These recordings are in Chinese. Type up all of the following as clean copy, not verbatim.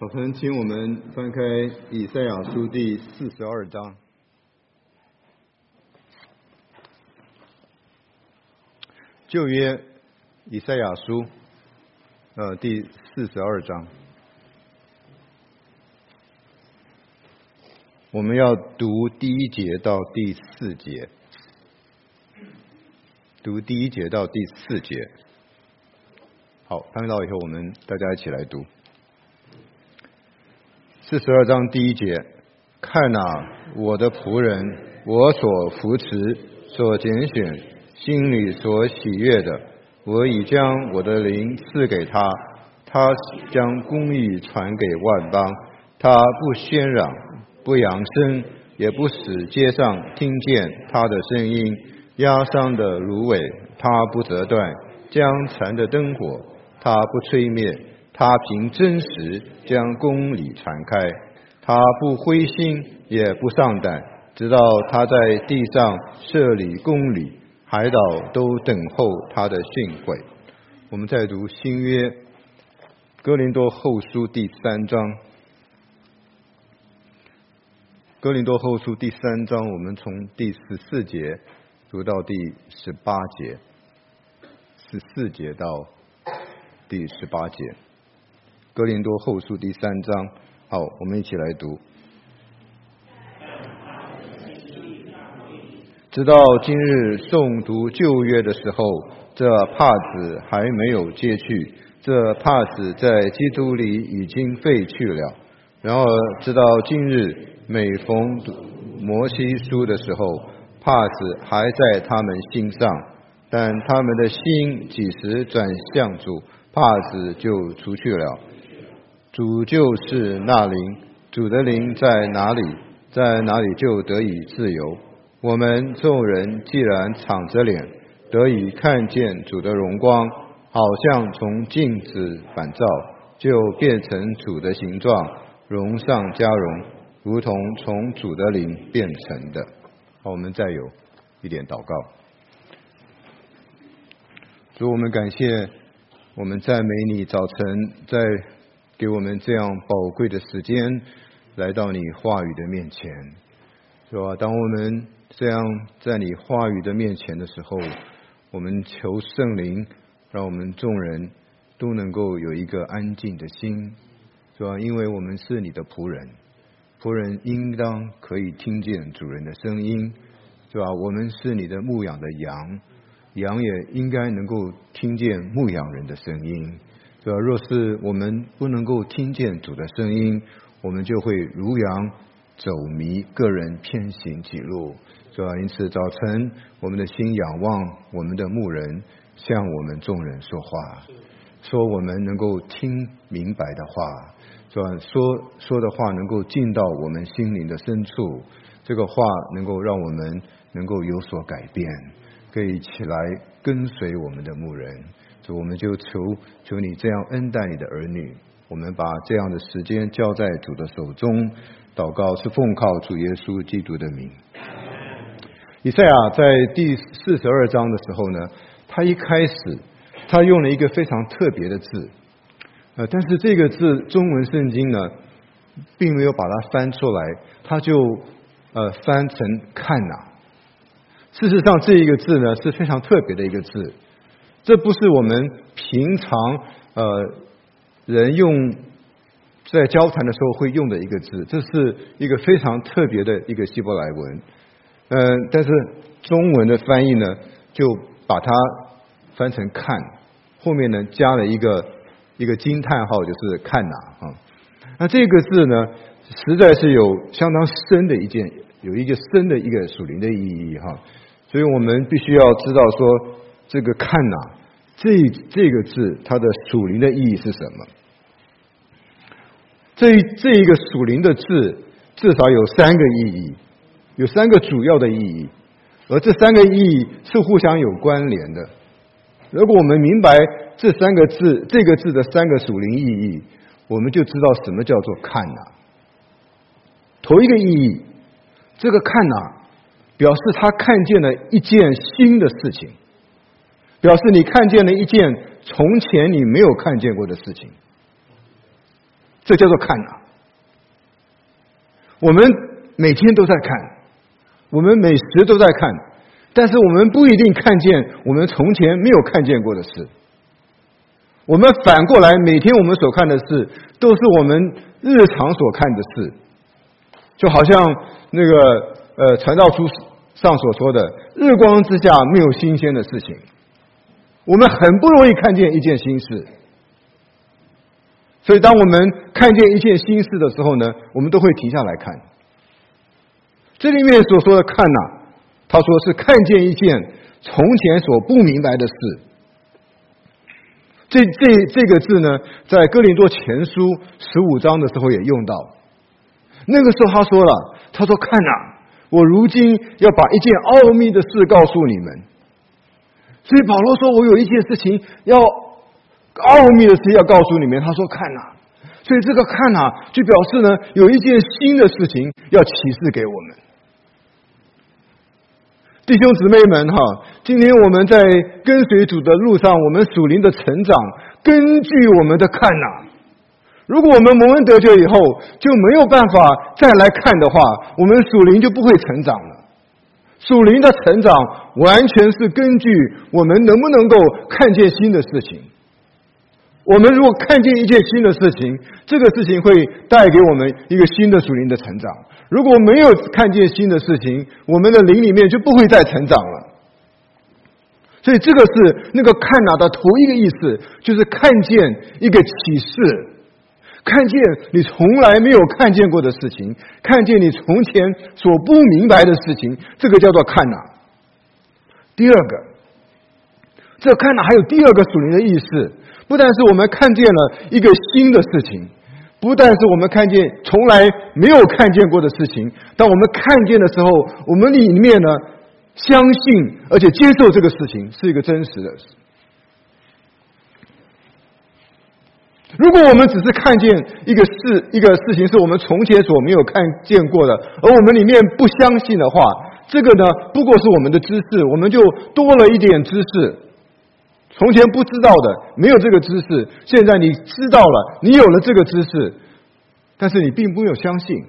早晨，请我们翻开以赛亚书第42章。旧约以赛亚书第42章，我们要读第1节到第4节，读第1节到第4节。好，翻到以后，我们大家一起来读。42章第1节，看哪，我的仆人，我所扶持、所拣选、心里所喜悦的，我已将我的灵赐给他，他将公义传给万邦，他不喧嚷，不扬声，也不使街上听见他的声音。压伤的芦苇他不折断，将残的灯火他不吹灭。他凭真实将公理传开，他不灰心也不丧胆，直到他在地上设立公理，海岛都等候他的训诲。我们再读新约哥林多后书第3章。哥林多后书第3章，我们从第14节读到第18节，14节到第18节。哥林多后书第3章，好，我们一起来读。直到今日诵读旧约的时候，这帕子还没有揭去，这帕子在基督里已经废去了。然而直到今日，每逢读摩西书的时候，帕子还在他们心上，但他们的心几时转向主，帕子就除去了。主就是那灵，主的灵在哪里，在哪里就得以自由。我们众人既然敞着脸，得以看见主的荣光，好像从镜子反照，就变成主的形状，荣上加荣，如同从主的灵变成的。好，我们再有一点祷告。主，我们感谢，我们赞美你，早晨在给我们这样宝贵的时间来到你话语的面前，是吧？当我们这样在你话语的面前的时候，我们求圣灵让我们众人都能够有一个安静的心，是吧？因为我们是你的仆人，仆人应当可以听见主人的声音，是吧？我们是你的牧养的羊，羊也应该能够听见牧养人的声音，对吧？若是我们不能够听见主的声音，我们就会如羊走迷，个人偏行己路，是吧？因此早晨我们的心仰望我们的牧人，向我们众人说话，说我们能够听明白的话，是吧？说的话能够进到我们心灵的深处，这个话能够让我们能够有所改变，可以起来跟随我们的牧人。主，我们就求你这样恩待你的儿女，我们把这样的时间交在主的手中，祷告是奉靠主耶稣基督的名。以赛亚在第42章的时候呢，他一开始他用了一个非常特别的字，但是这个字中文圣经呢并没有把它翻出来，他就翻成看哪。事实上这一个字呢是非常特别的一个字，这不是我们平常人用在交谈的时候会用的一个字，这是一个非常特别的一个希伯来文。但是中文的翻译呢就把它翻成看，后面呢加了一个惊叹号，就是看哪啊。那这个字呢实在是有相当深的有一个深的一个属灵的意义哈，所以我们必须要知道说这个看哪这个字它的属灵的意义是什么。这一个属灵的字至少有3个意义，有3个主要的意义，而这3个意义是互相有关联的。如果我们明白这个字的3个属灵意义，我们就知道什么叫做看哪。头一个意义，这个看哪表示他看见了一件新的事情，表示你看见了一件从前你没有看见过的事情。 这叫做看哪。我们每天都在看，我们每时都在看，但是我们不一定看见我们从前没有看见过的事。我们反过来，每天我们所看的事，都是我们日常所看的事。就好像那个传道书上所说的，日光之下没有新鲜的事情。我们很不容易看见一件新事，所以当我们看见一件新事的时候呢，我们都会停下来看。这里面所说的看哪，他说是看见一件从前所不明白的事。这个字呢，在哥林多前书15章的时候也用到。那个时候他说了，他说看哪，我如今要把一件奥秘的事告诉你们。所以保罗说，我有一件事情要奥秘的事要告诉你们。他说看哪，所以这个看哪就表示呢，有一件新的事情要启示给我们。弟兄姊妹们哈，今天我们在跟随主的路上，我们属灵的成长，根据我们的看哪。如果我们蒙恩得救以后就没有办法再来看的话，我们属灵就不会成长了。属灵的成长完全是根据我们能不能够看见新的事情。我们如果看见一件新的事情，这个事情会带给我们一个新的属灵的成长。如果没有看见新的事情，我们的灵里面就不会再成长了。所以这个是那个看哪的头一个意思，就是看见一个启示，看见你从来没有看见过的事情，看见你从前所不明白的事情，这个叫做看哪。第二个，这看哪还有第二个属灵的意思，不但是我们看见了一个新的事情，不但是我们看见从来没有看见过的事情，当我们看见的时候，我们里面呢相信而且接受这个事情是一个真实的事。如果我们只是看见一个事情是我们从前所没有看见过的，而我们里面不相信的话，这个呢不过是我们的知识，我们就多了一点知识。从前不知道的，没有这个知识，现在你知道了，你有了这个知识，但是你并没有相信。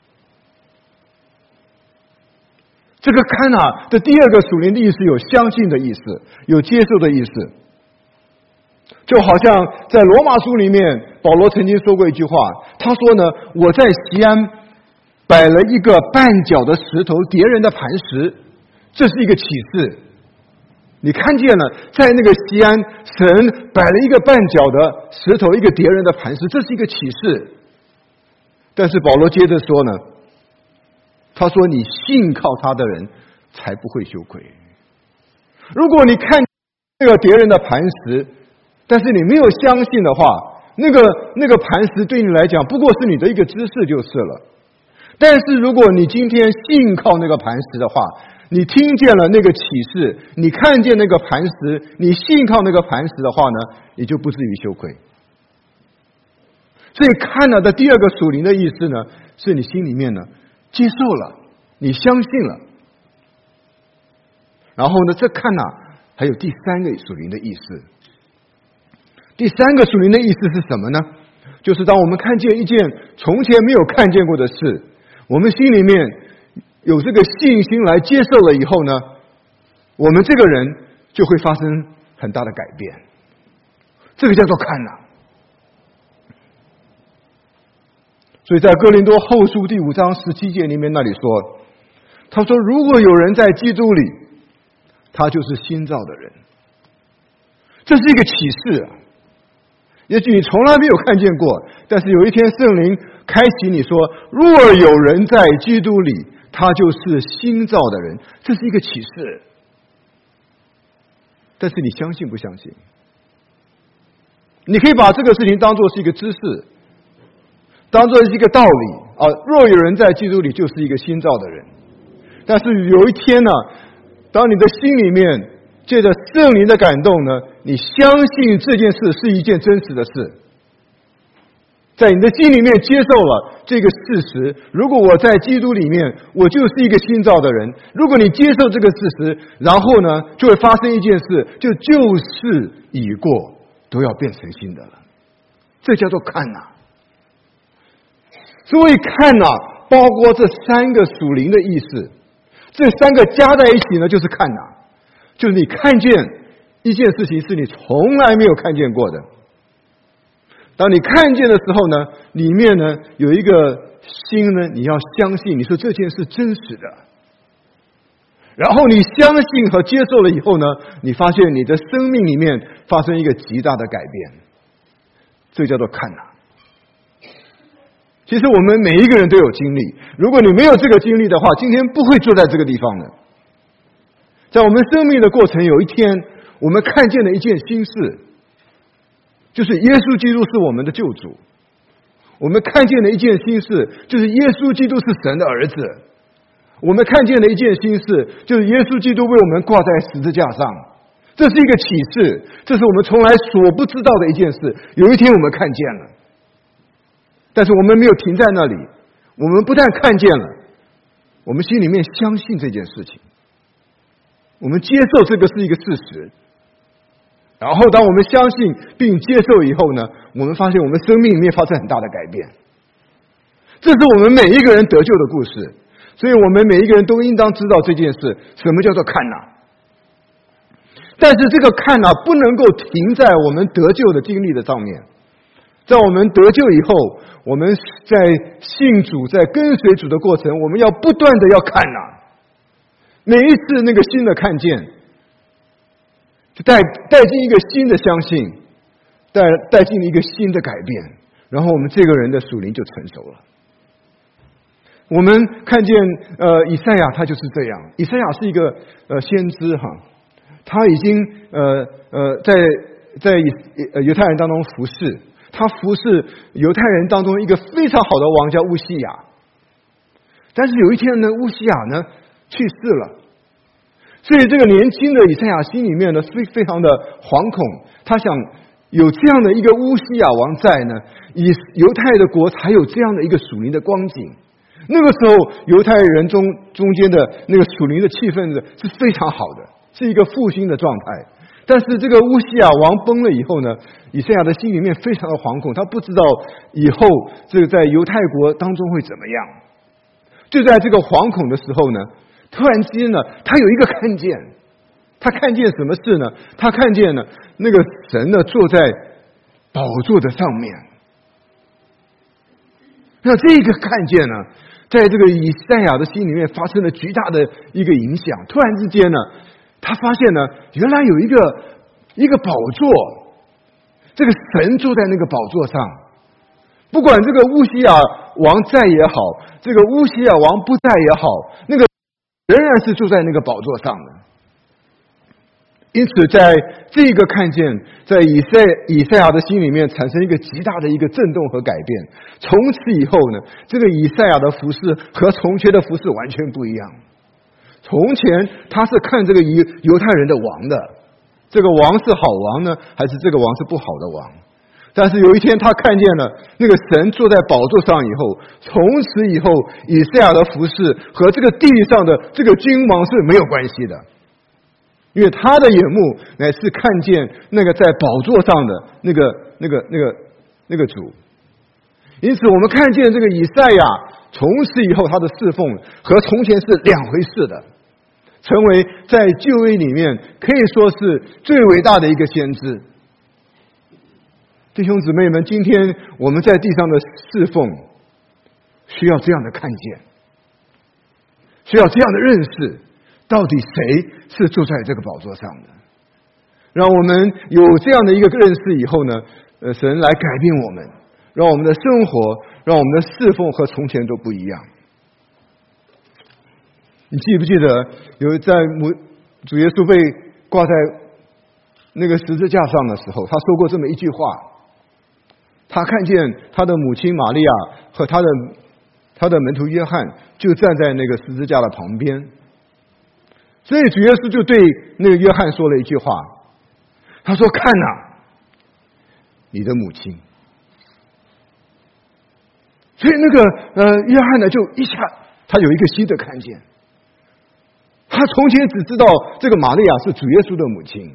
这个看哪的第二个属灵的意思有相信的意思，有接受的意思。就好像在罗马书里面，保罗曾经说过一句话，他说呢，我在西安摆了一个绊脚的石头叠人的磐石，这是一个启示。你看见了，在那个西安，神摆了一个绊脚的石头，一个叠人的磐石，这是一个启示。但是保罗接着说呢，他说你信靠他的人才不会羞愧。如果你看那个叠人的磐石，但是你没有相信的话，那个磐石对你来讲不过是你的一个知识就是了。但是如果你今天信靠那个磐石的话，你听见了那个启示，你看见那个磐石，你信靠那个磐石的话呢，你就不至于羞愧。所以看了的第二个属灵的意思呢，是你心里面呢接受了，你相信了。然后呢，这看哪还有第三个属灵的意思。第三个属灵的意思是什么呢？就是当我们看见一件从前没有看见过的事，我们心里面有这个信心来接受了以后呢，我们这个人就会发生很大的改变。这个叫做看哪。所以在哥林多后书第5章17节里面那里说，他说如果有人在基督里，他就是新造的人。这是一个启示啊。也许你从来没有看见过，但是有一天圣灵开启你说，若有人在基督里，他就是新造的人。这是一个启示。但是你相信不相信？你可以把这个事情当作是一个知识，当作是一个道理啊。若有人在基督里，就是一个新造的人。但是有一天呢，当你的心里面借着圣灵的感动呢，你相信这件事是一件真实的事，在你的心里面接受了这个事实。如果我在基督里面，我就是一个新造的人。如果你接受这个事实，然后呢，就会发生一件事，旧事已过，都要变成新的了。这叫做看哪。 所以看哪，包括这三个属灵的意思，这三个加在一起呢，就是看哪，就是你看见一件事情是你从来没有看见过的。当你看见的时候呢，里面呢有一个心呢，你要相信，你说这件事真实的。然后你相信和接受了以后呢，你发现你的生命里面发生一个极大的改变，这叫做看哪。其实我们每一个人都有经历，如果你没有这个经历的话，今天不会坐在这个地方的。在我们生命的过程，有一天我们看见了一件新事，就是耶稣基督是我们的救主。我们看见了一件新事，就是耶稣基督是神的儿子。我们看见了一件新事，就是耶稣基督为我们挂在十字架上。这是一个启示，这是我们从来所不知道的一件事。有一天我们看见了，但是我们没有停在那里，我们不但看见了，我们心里面相信这件事情，我们接受这个是一个事实。然后当我们相信并接受以后呢，我们发现我们生命里面发生很大的改变。这是我们每一个人得救的故事，所以我们每一个人都应当知道这件事，什么叫做看哪。但是这个看哪不能够停在我们得救的经历的上面。在我们得救以后，我们在信主在跟随主的过程，我们要不断的要看哪。每一次那个新的看见就带进一个新的相信，带进一个新的改变，然后我们这个人的属灵就成熟了。我们看见以赛亚他就是这样。以赛亚是一个先知哈，他已经在犹太人当中服侍，他服侍犹太人当中一个非常好的王叫乌西雅。但是有一天呢，乌西雅呢去世了，所以这个年轻的以赛亚心里面呢非常的惶恐，他想有这样的一个乌西雅王在呢，犹太的国才有这样的一个属灵的光景。那个时候犹太人中间的那个属灵的气氛是非常好的，是一个复兴的状态。但是这个乌西雅王崩了以后呢，以赛亚的心里面非常的惶恐，他不知道以后这个在犹太国当中会怎么样。就在这个惶恐的时候呢，突然之间呢，他有一个看见。他看见什么事呢？他看见呢那个神呢坐在宝座的上面。那这个看见呢，在这个以赛亚的心里面发生了巨大的一个影响。突然之间呢，他发现呢，原来有一个宝座，这个神坐在那个宝座上，不管这个乌西雅王在也好，这个乌西雅王不在也好，那个仍然是坐在那个宝座上的。因此在这个看见在以赛亚的心里面产生一个极大的一个震动和改变。从此以后呢，这个以赛亚的服事和从前的服事完全不一样。从前他是看这个犹太人的王的，这个王是好王呢，还是这个王是不好的王。但是有一天他看见了那个神坐在宝座上以后，从此以后以赛亚的服事和这个地上的这个君王是没有关系的，因为他的眼目乃是看见那个在宝座上的那个主。因此我们看见这个以赛亚从此以后他的侍奉和从前是两回事的，成为在旧约里面可以说是最伟大的一个先知。弟兄姊妹们，今天我们在地上的侍奉需要这样的看见，需要这样的认识，到底谁是坐在这个宝座上的。让我们有这样的一个认识以后呢，神来改变我们，让我们的生活，让我们的侍奉和从前都不一样。你记不记得有在主耶稣被挂在那个十字架上的时候，他说过这么一句话。他看见他的母亲玛利亚和他的门徒约翰就站在那个十字架的旁边，所以主耶稣就对那个约翰说了一句话，他说：“看哪，你的母亲。”所以那个约翰呢，就一下他有一个新的看见。他从前只知道这个玛利亚是主耶稣的母亲，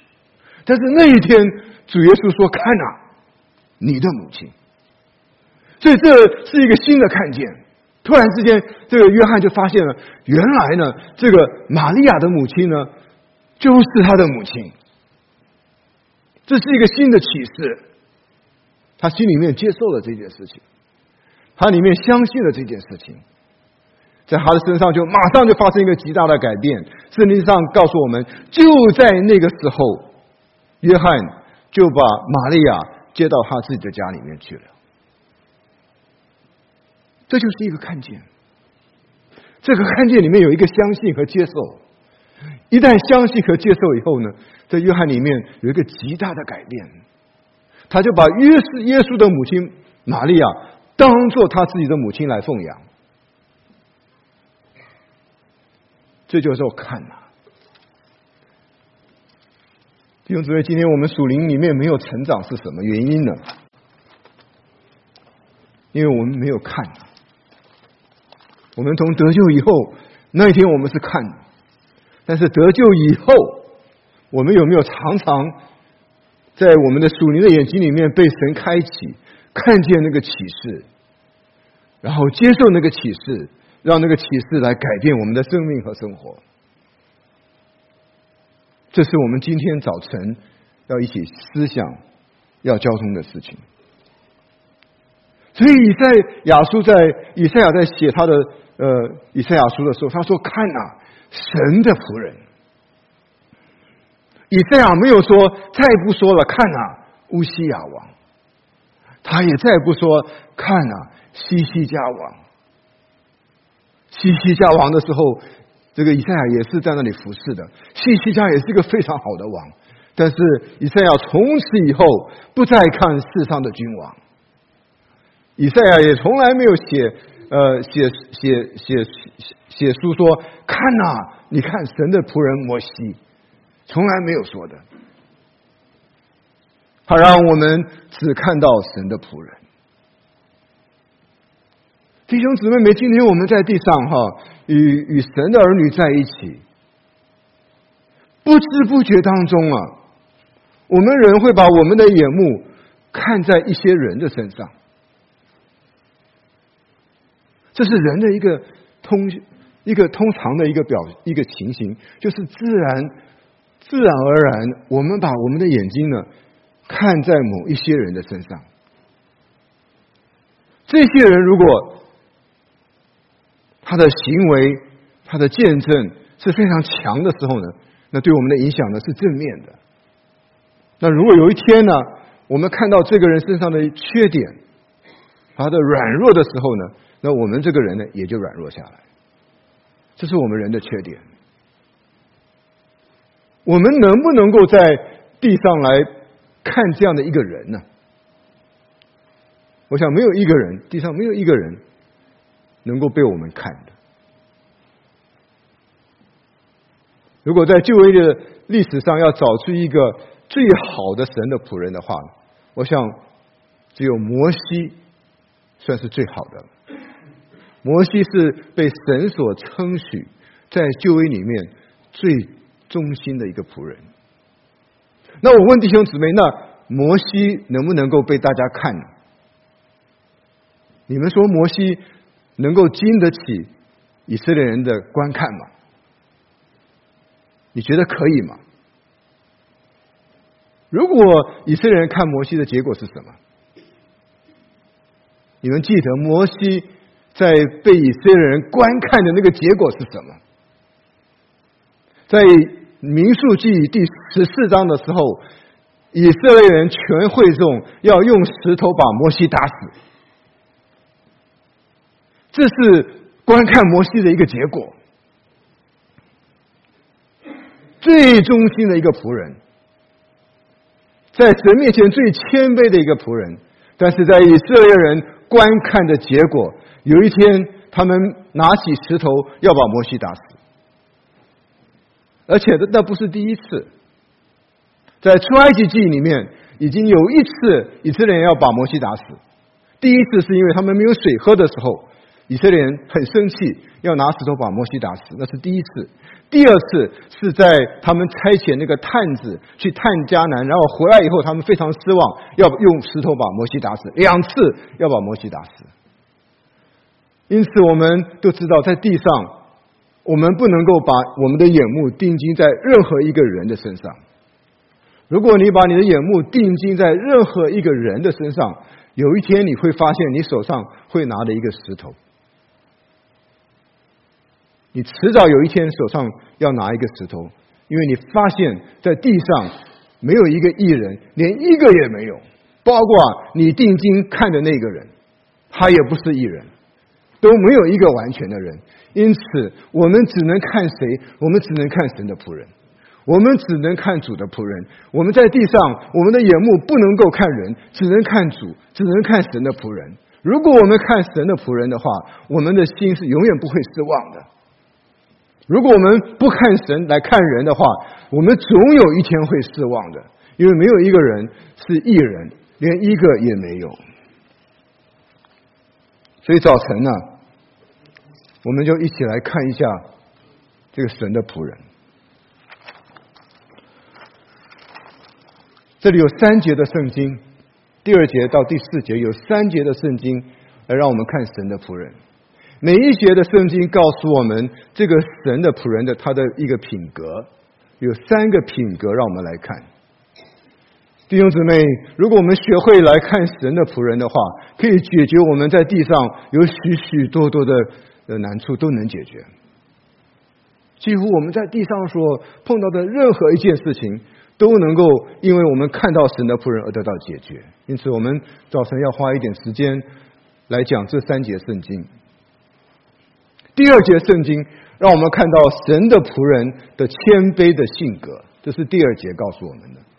但是那一天主耶稣说：“看哪，你的母亲。” 所以这是一个新的看见。突然之间，这个约翰就发现了，原来呢，这个玛利亚的母亲呢，就是他的母亲。这是一个新的启示，他心里面接受了这件事情，他里面相信了这件事情，在他的身上就马上就发生一个极大的改变。圣经上告诉我们，就在那个时候，约翰就把玛利亚接到他自己的家里面去了。这就是一个看见，这个看见里面有一个相信和接受。一旦相信和接受以后呢，在约翰里面有一个极大的改变，他就把耶稣的母亲玛利亚当作他自己的母亲来奉养。这就是我看呐，弟兄姊妹，今天我们属灵里面没有成长是什么原因呢？因为我们没有看。我们从得救以后，那一天我们是看的，但是得救以后，我们有没有常常在我们的属灵的眼睛里面被神开启，看见那个启示，然后接受那个启示，让那个启示来改变我们的生命和生活？这是我们今天早晨要一起思想要交通的事情。所以以赛亚在写他的以赛亚书的时候，他说：“看啊，神的仆人。”以赛亚没有说，再不说了，看啊，乌西雅王。他也再不说，看啊，西西家王。西西家王的时候，这个以赛亚也是在那里服侍的。西西家也是一个非常好的王，但是以赛亚从此以后不再看世上的君王。以赛亚也从来没有写书说，看啊，你看神的仆人摩西，从来没有说的。他让我们只看到神的仆人。弟兄姊妹们，今天我们在地上与神的儿女在一起，不知不觉当中我们人会把我们的眼目看在一些人的身上。这是人的一个通常的一个情形，就是自然而然，我们把我们的眼睛呢看在某一些人的身上。这些人如果他的行为、他的见证是非常强的时候呢，那对我们的影响呢是正面的。那如果有一天呢，我们看到这个人身上的缺点、他的软弱的时候呢，那我们这个人呢也就软弱下来。这是我们人的缺点。我们能不能够在地上来看这样的一个人呢？我想没有一个人，地上没有一个人能够被我们看的。如果在旧约的历史上要找出一个最好的神的仆人的话，我想只有摩西算是最好的了。摩西是被神所称许在旧约里面最忠心的一个仆人。那我问弟兄姊妹，那摩西能不能够被大家看呢？你们说摩西能够经得起以色列人的观看吗？你觉得可以吗？如果以色列人看摩西的结果是什么？你们记得摩西在被以色列人观看的那个结果是什么？在民数记第14章的时候，以色列人全会众要用石头把摩西打死。这是观看摩西的一个结果。最忠心的一个仆人，在神面前最谦卑的一个仆人，但是在以色列人观看的结果，有一天他们拿起石头要把摩西打死。而且那不是第一次，在出埃及记里面已经有一次以色列人要把摩西打死。第一次是因为他们没有水喝的时候， 以色列人很生气，要拿石头把摩西打死，那是第一次。第二次是在他们差遣那个探子去探迦南，然后回来以后，他们非常失望，要用石头把摩西打死，两次要把摩西打死。因此我们都知道，在地上我们不能够把我们的眼目定睛在任何一个人的身上。如果你把你的眼目定睛在任何一个人的身上，有一天你会发现你手上会拿着一个石头，你迟早有一天手上要拿一个石头，因为你发现在地上没有一个义人，连一个也没有，包括你定睛看的那个人，他也不是义人，都没有一个完全的人。因此我们只能看谁？我们只能看神的仆人，我们只能看主的仆人。我们在地上，我们的眼目不能够看人，只能看主，只能看神的仆人。如果我们看神的仆人的话，我们的心是永远不会失望的。如果我们不看神来看人的话，我们总有一天会失望的，因为没有一个人是义人，连一个也没有。所以早晨呢，我们就一起来看一下这个神的仆人。这里有3节的圣经，第2节到第4节有3节的圣经来让我们看神的仆人。每一节的圣经告诉我们这个神的仆人的他的一个品格，有3个品格让我们来看。弟兄姊妹，如果我们学会来看神的仆人的话，可以解决我们在地上有许许多多的难处都能解决。几乎我们在地上所碰到的任何一件事情都能够因为我们看到神的仆人而得到解决。因此我们早晨要花一点时间来讲这3节圣经。第2节圣经让我们看到神的仆人的谦卑的性格，这是第2节告诉我们的。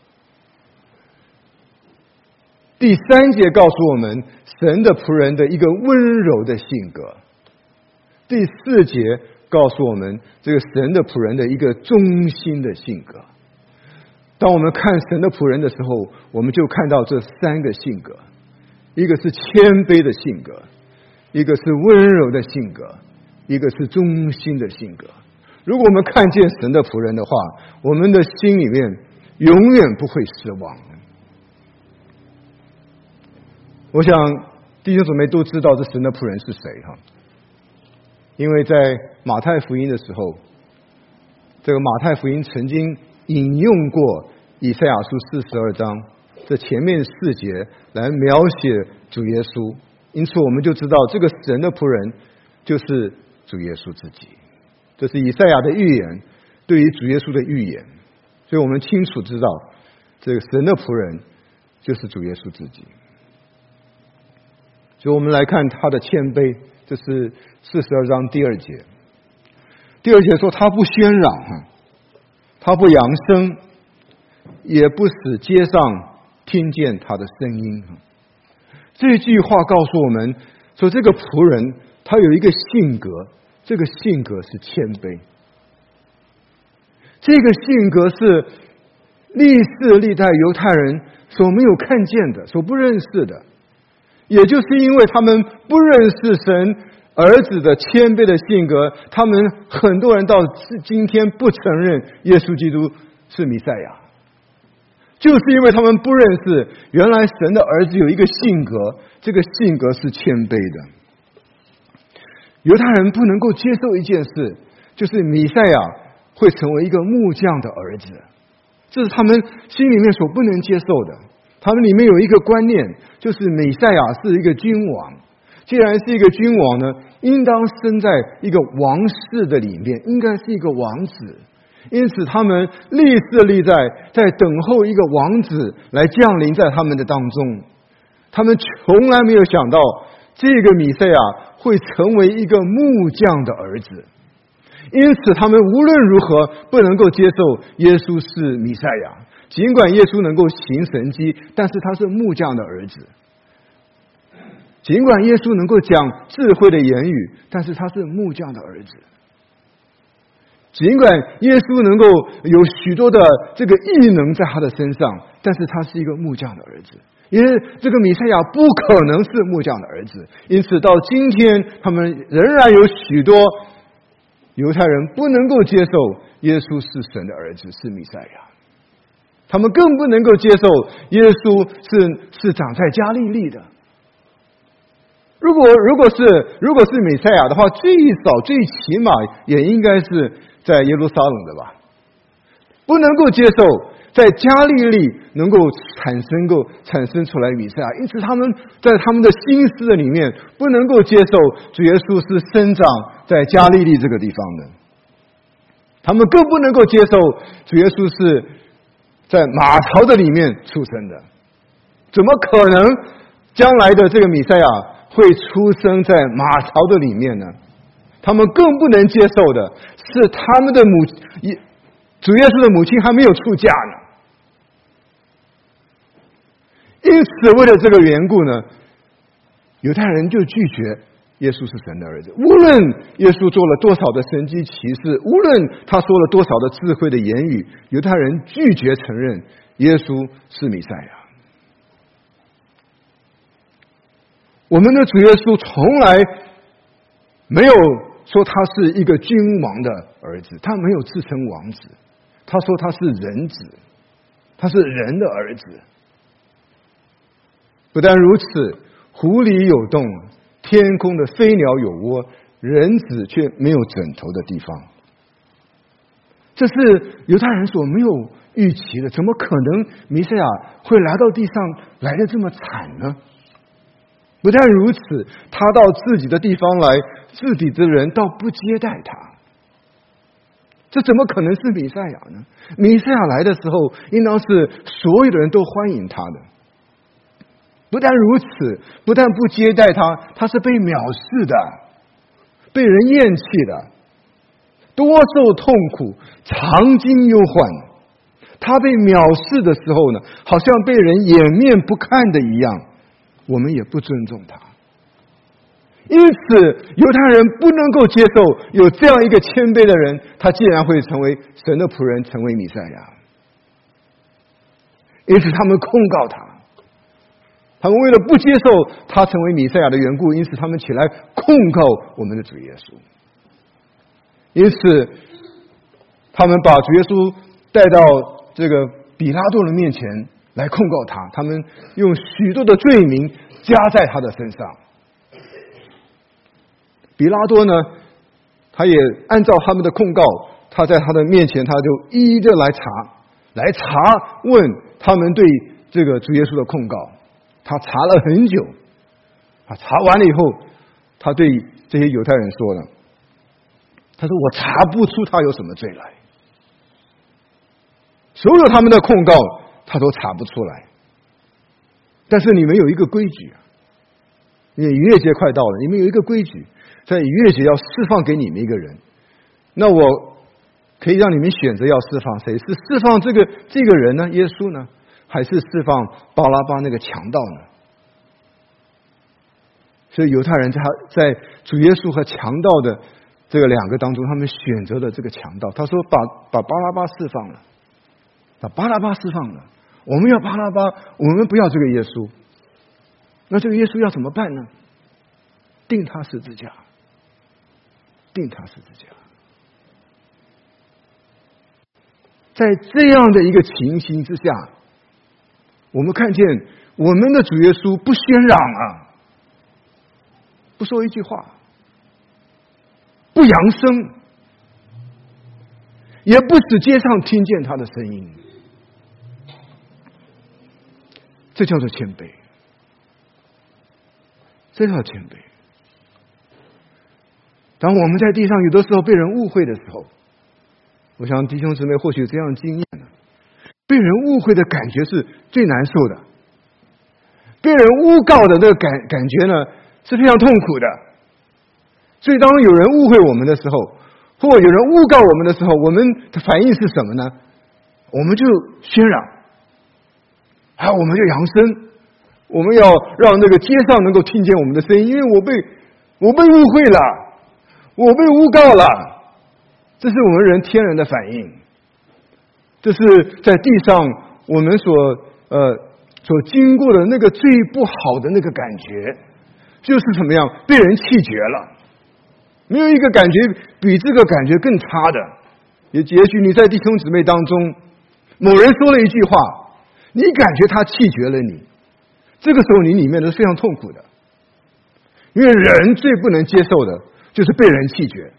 第3节告诉我们神的仆人的一个温柔的性格。第4节告诉我们这个神的仆人的一个忠心的性格。当我们看神的仆人的时候，我们就看到这3个性格，一个是谦卑的性格，一个是温柔的性格，一个是忠心的性格。如果我们看见神的仆人的话，我们的心里面永远不会失望。我想弟兄姊妹都知道这神的仆人是谁哈，因为在马太福音的时候，这个马太福音曾经引用过以赛亚书42章这前面4节来描写主耶稣，因此我们就知道这个神的仆人就是主耶稣自己。这是以赛亚的预言，对于主耶稣的预言，所以我们清楚知道这个神的仆人就是主耶稣自己。所以我们来看他的谦卑，这是42章第2节。第2节说他不喧嚷，他不扬声，也不使街上听见他的声音。这句话告诉我们说，这个仆人他有一个性格，这个性格是谦卑，这个性格是历世历代犹太人所没有看见的，所不认识的。也就是因为他们不认识神儿子的谦卑的性格，他们很多人到今天不承认耶稣基督是弥赛亚，就是因为他们不认识原来神的儿子有一个性格，这个性格是谦卑的。犹太人不能够接受一件事，就是弥赛亚会成为一个木匠的儿子，这是他们心里面所不能接受的。他们里面有一个观念，就是弥赛亚是一个君王，既然是一个君王呢，应当生在一个王室的里面，应该是一个王子。因此他们历世历代在等候一个王子来降临在他们的当中，他们从来没有想到这个弥赛亚会成为一个木匠的儿子。因此他们无论如何不能够接受耶稣是弥赛亚，尽管耶稣能够行神迹，但是他是木匠的儿子。尽管耶稣能够讲智慧的言语，但是他是木匠的儿子。 尽管耶稣能够有许多的这个异能在他的身上，但是他是一个木匠的儿子，因为这个弥赛亚不可能是木匠的儿子，因此到今天他们仍然有许多犹太人不能够接受耶稣是神的儿子，是弥赛亚。他们更不能够接受耶稣是长在加利利的。如果是弥赛亚的话，最起码也应该是在耶路撒冷的吧？不能够接受在加利利能够产生出来弥赛亚，因此他们在他们的心思的里面不能够接受主耶稣是生长在加利利这个地方的。他们更不能够接受主耶稣是在马槽的里面出生的，怎么可能将来的这个弥赛亚会出生在马槽的里面呢？他们更不能接受的是他们的主耶稣的母亲还没有出嫁呢。因此为了这个缘故呢，犹太人就拒绝耶稣是神的儿子。无论耶稣做了多少的神迹奇事，无论他说了多少的智慧的言语，犹太人拒绝承认耶稣是弥赛亚。我们的主耶稣从来没有说他是一个君王的儿子，他没有自称王子，他说他是人子，他是人的儿子。不但如此，湖里有洞，天空的飞鸟有窝，人子却没有枕头的地方。这是犹太人所没有预期的，怎么可能弥赛亚会来到地上来得这么惨呢？不但如此，他到自己的地方来，自己的人倒不接待他，这怎么可能是弥赛亚呢？弥赛亚来的时候，应当是所有的人都欢迎他的。不但如此，不但不接待他，他是被藐视的，被人厌弃的，多受痛苦，常经忧患。他被藐视的时候呢，好像被人掩面不看的一样，我们也不尊重他。因此犹太人不能够接受有这样一个谦卑的人，他竟然会成为神的仆人，成为弥赛亚。因此他们控告他，他们为了不接受他成为弥赛亚的缘故，因此他们起来控告我们的主耶稣。因此他们把主耶稣带到这个比拉多的面前来控告他，他们用许多的罪名加在他的身上。比拉多呢，他也按照他们的控告，他在他的面前，他就一一的来查问他们对这个主耶稣的控告。他查了很久，查完了以后，他对这些犹太人说了，他说我查不出他有什么罪来，所有他们的控告他都查不出来。但是你们有一个规矩，因为逾越节快到了，你们有一个规矩，在逾越节要释放给你们一个人，那我可以让你们选择要释放谁，是释放这个人呢，耶稣呢，还是释放巴拉巴那个强盗呢？所以犹太人在主耶稣和强盗的这个两个当中，他们选择了这个强盗。他说把巴拉巴释放了，把巴拉巴释放了，我们要巴拉巴，我们不要这个耶稣。那这个耶稣要怎么办呢？钉他十字架，钉他十字架。在这样的一个情形之下，我们看见我们的主耶稣不喧嚷啊，不说一句话，不扬声，也不使街上听见他的声音，这叫做谦卑，这叫做谦卑。当我们在地上有的时候被人误会的时候，我想弟兄姊妹或许有这样的经验呢，被人误会的感觉是最难受的，被人诬告的这个感觉呢是非常痛苦的。所以当有人误会我们的时候，或有人诬告我们的时候，我们的反应是什么呢？我们就喧嚷，我们就扬声，我们要让那个街上能够听见我们的声音，因为我被误会了，我被诬告了。 这是我们人天然的反应，这是在地上我们所经过的那个最不好的那个感觉，就是怎么样被人弃绝了。没有一个感觉比这个感觉更差的。也许你在弟兄姊妹当中，某人说了一句话，你感觉他弃绝了你，这个时候你里面是非常痛苦的，因为人最不能接受的就是被人弃绝。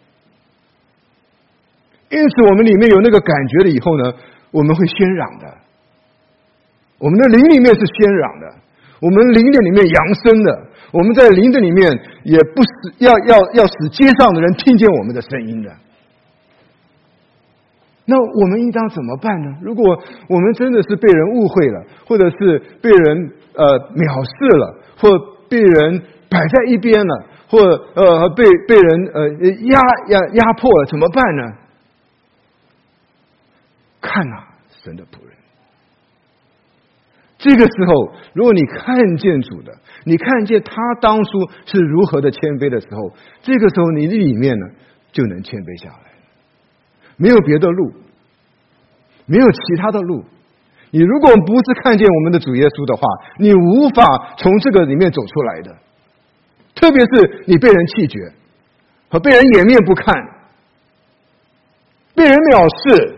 因此我们里面有那个感觉了以后呢，我们会喧嚷的，我们的灵里面是喧嚷的，我们灵的里面扬声的，我们在灵的里面也不使要使街上的人听见我们的声音的。那我们应当怎么办呢？如果我们真的是被人误会了，或者是被人藐视了，或被人摆在一边了，或被人压迫了，怎么办呢？看啊，神的仆人，这个时候，如果你看见主的，你看见他当初是如何的谦卑的时候，这个时候你里面呢就能谦卑下来。没有别的路，没有其他的路。你如果不是看见我们的主耶稣的话，你无法从这个里面走出来的。特别是你被人弃绝，和被人掩面不看，被人藐视，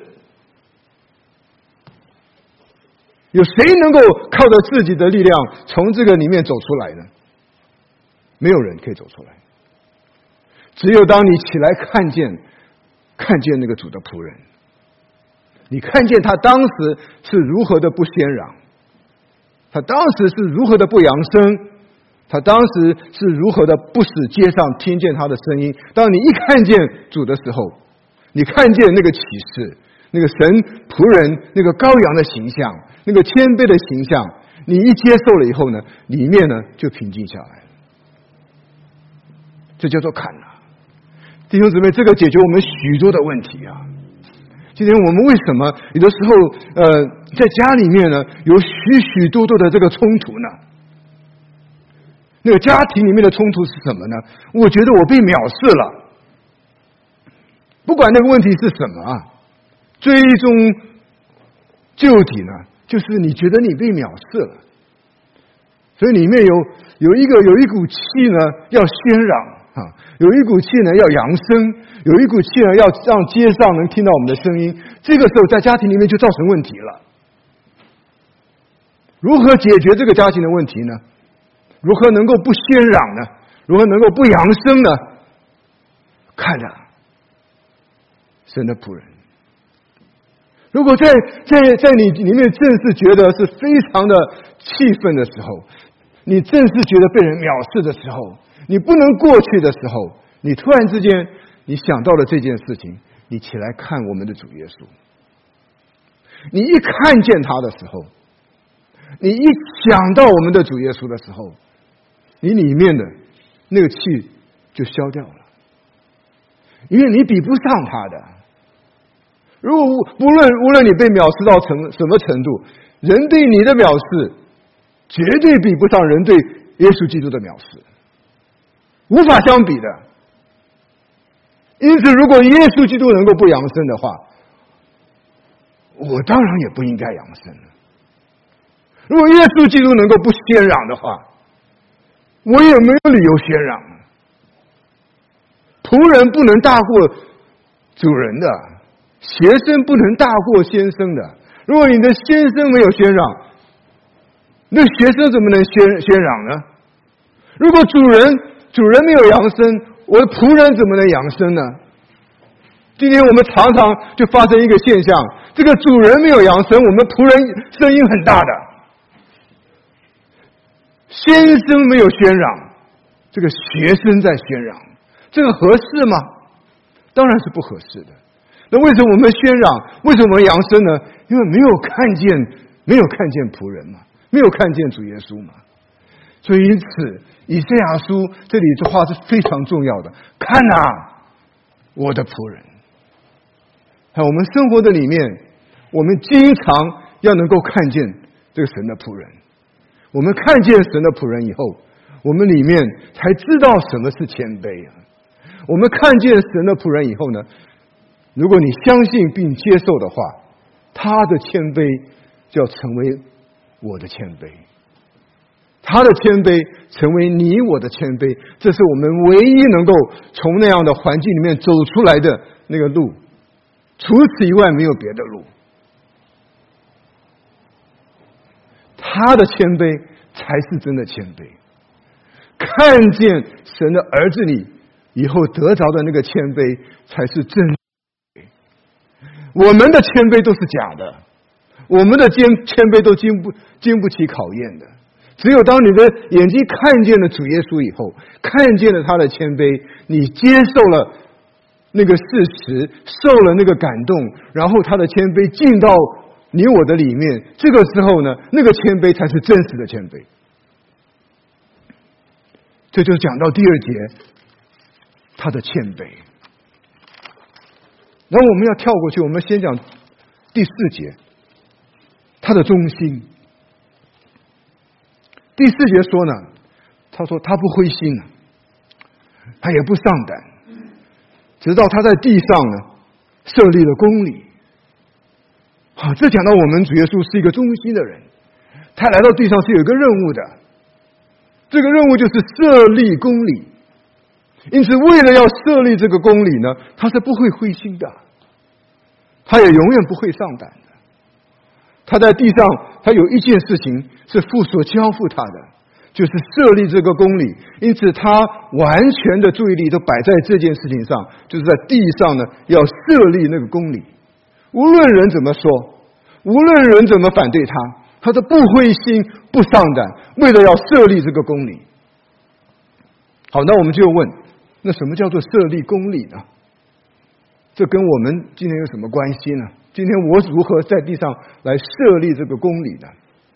有谁能够靠着自己的力量从这个里面走出来呢？没有人可以走出来。只有当你起来看见那个主的仆人，你看见他当时是如何的不喧嚷，他当时是如何的不扬声，他当时是如何的不使街上听见他的声音。当你一看见主的时候，你看见那个启示，那个神仆人，那个羔羊的形象，那个谦卑的形象，你一接受了以后呢，里面呢就平静下来了。这叫做看啊。弟兄姊妹，这个解决我们许多的问题啊。今天我们为什么有的时候在家里面呢有许多的这个冲突呢？那个家庭里面的冲突是什么呢？我觉得我被藐视了，不管那个问题是什么啊，最终究底呢，就是你觉得你被藐视了，所以里面有一股气呢要喧嚷啊，有一股气呢要扬声，有一股气呢要让街上能听到我们的声音。这个时候在家庭里面就造成问题了。如何解决这个家庭的问题呢？如何能够不喧嚷呢？如何能够不扬声呢？看着神的仆人，如果在你里面正是觉得是非常的气愤的时候，你正是觉得被人藐视的时候，你不能过去的时候，你突然之间你想到了这件事情，你起来看我们的主耶稣，你一看见他的时候，你一想到我们的主耶稣的时候，你里面的那个气就消掉了，因为你比不上他的。如果无论你被藐视到什么程度，人对你的藐视绝对比不上人对耶稣基督的藐视，无法相比的。因此如果耶稣基督能够不扬声的话，我当然也不应该扬声了。如果耶稣基督能够不喧嚷的话，我也没有理由喧嚷。仆人不能大过主人的，学生不能大过先生的。如果你的先生没有喧嚷，那学生怎么能喧嚷呢？如果主人没有扬声，我的仆人怎么能扬声呢？今天我们常常就发生一个现象，这个主人没有扬声，我们仆人声音很大的。先生没有喧嚷，这个学生在喧嚷，这个合适吗？当然是不合适的。那为什么我们喧嚷？为什么我们扬声呢？因为没有看见仆人嘛，没有看见主耶稣嘛。所以因此以赛亚书这里这话是非常重要的。看啊，我的仆人。在我们生活的里面，我们经常要能够看见这个神的仆人。我们看见神的仆人以后，我们里面才知道什么是谦卑啊。我们看见神的仆人以后呢， 如果你相信并接受的话，他的谦卑就要成为我的谦卑，他的谦卑成为你我的谦卑，这是我们唯一能够从那样的环境里面走出来的那个路，除此以外没有别的路。他的谦卑才是真的谦卑，看见神的儿子里以后得着的那个谦卑才是真的。我们的谦卑都是假的，我们的谦卑都经不起考验的。只有当你的眼睛看见了主耶稣以后，看见了他的谦卑，你接受了那个事实，受了那个感动，然后他的谦卑进到你我的里面，这个时候呢，那个谦卑才是真实的谦卑。这就讲到第二节，他的谦卑。然后我们要跳过去，我们先讲第4节，他的忠心。第4节说呢，他说他不灰心，他也不丧胆，直到他在地上呢设立了公理。这讲到我们主耶稣是一个忠心的人，他来到地上是有一个任务的，这个任务就是设立公理。因此为了要设立这个公理呢，他是不会灰心的，他也永远不会丧胆的。他在地上，他有一件事情是父所交付他的，就是设立这个公理。因此他完全的注意力都摆在这件事情上，就是在地上呢要设立那个公理。无论人怎么说，无论人怎么反对他，他都不灰心不丧胆，为了要设立这个公理。好，那我们就问，那什么叫做设立公理呢？这跟我们今天有什么关系呢？今天我如何在地上来设立这个公理呢？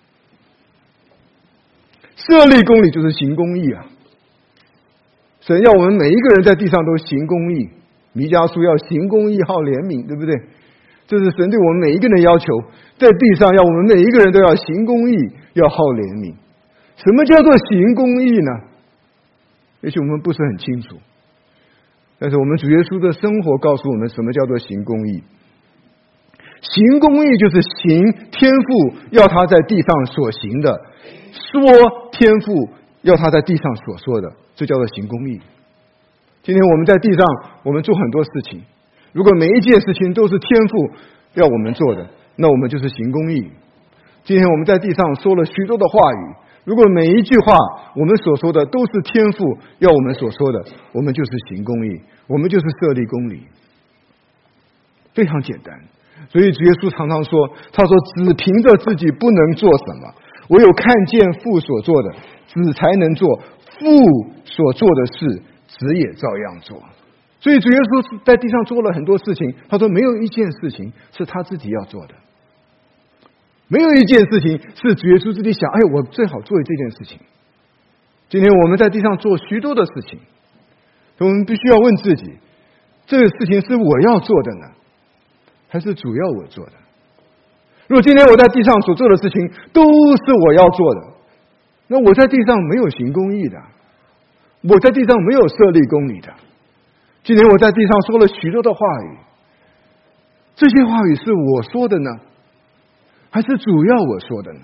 设立公理就是行公义啊！神要我们每一个人在地上都行公义，弥迦书要行公义好怜悯，对不对？这是神对我们每一个人的要求，在地上要我们每一个人都要行公义，要好怜悯。什么叫做行公义呢？也许我们不是很清楚，但是我们主耶稣的生活告诉我们什么叫做行公义。行公义就是行天父要他在地上所行的，说天父要他在地上所说的，这叫做行公义。今天我们在地上，我们做很多事情，如果每一件事情都是天父要我们做的，那我们就是行公义。今天我们在地上说了许多的话语，如果每一句话我们所说的都是天父要我们所说的，我们就是行公义，我们就是设立公理，非常简单。所以主耶稣常常说，他说只凭着自己不能做什么，唯有看见父所做的，子才能做父所做的事，子也照样做。所以主耶稣在地上做了很多事情，他说没有一件事情是他自己要做的，没有一件事情是主耶稣自己想，我最好做这件事情。今天我们在地上做许多的事情，我们必须要问自己，这个事情是我要做的呢，还是主要我做的？如果今天我在地上所做的事情都是我要做的，那我在地上没有行公义的，我在地上没有设立公理的。今天我在地上说了许多的话语，这些话语是我说的呢，还是主要我说的呢？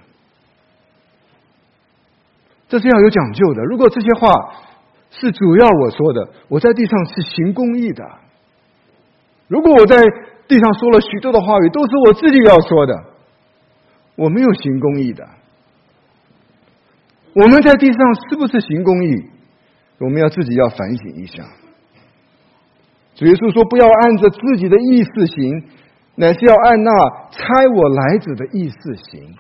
这是要有讲究的。如果这些话是主要我说的，我在地上是行公义的；如果我在地上说了许多的话语都是我自己要说的，我没有行公义的。我们在地上是不是行公义？我们要自己要反省一下。主耶稣说，不要按着自己的意思行，乃是要按那差我来者的意思行。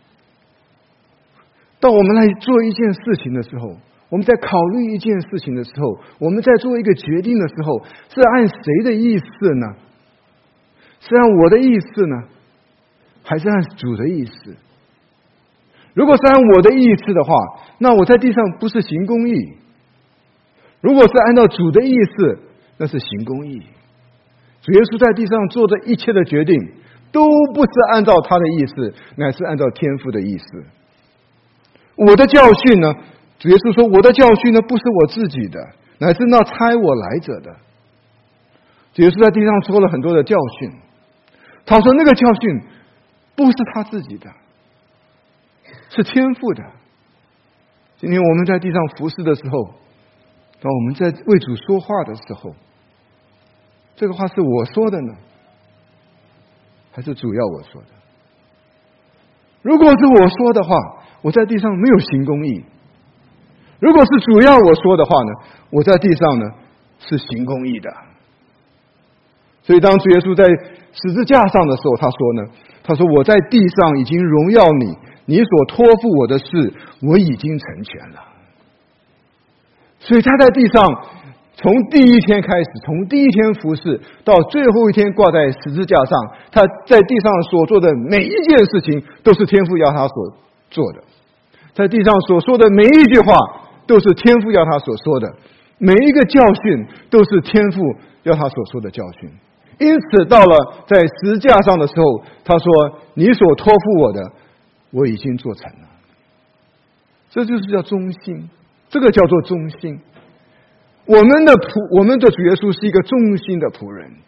当我们来做一件事情的时候，我们在考虑一件事情的时候，我们在做一个决定的时候，是按谁的意思呢？是按我的意思呢，还是按主的意思？如果是按我的意思的话，那我在地上不是行公义；如果是按照主的意思，那是行公义。主耶稣在地上做的一切的决定，都不是按照他的意思，乃是按照天父的意思。我的教训呢，主耶稣说，我的教训呢，不是我自己的，乃是那差我来者的。 主耶稣在地上说了很多的教训，他说那个教训不是他自己的，是天父的。今天我们在地上服侍的时候，当我们在为主说话的时候，这个话是我说的呢，还是主要我说的？如果是我说的话，我在地上没有行公义；如果是主要我说的话呢，我在地上呢是行公义的。所以当主耶稣在十字架上的时候，他说呢，他说我在地上已经荣耀你，你所托付我的事我已经成全了。所以他在地上从第一天开始，从第一天服侍到最后一天挂在十字架上，他在地上所做的每一件事情都是天父要他所做的，在地上所说的每一句话都是天父要他所说的，每一个教训都是天父要他所说的教训。因此到了在十字架上的时候，他说你所托付我的我已经做成了。这就是叫忠心，这个叫做忠心。我们的主耶稣是一个忠心的仆人，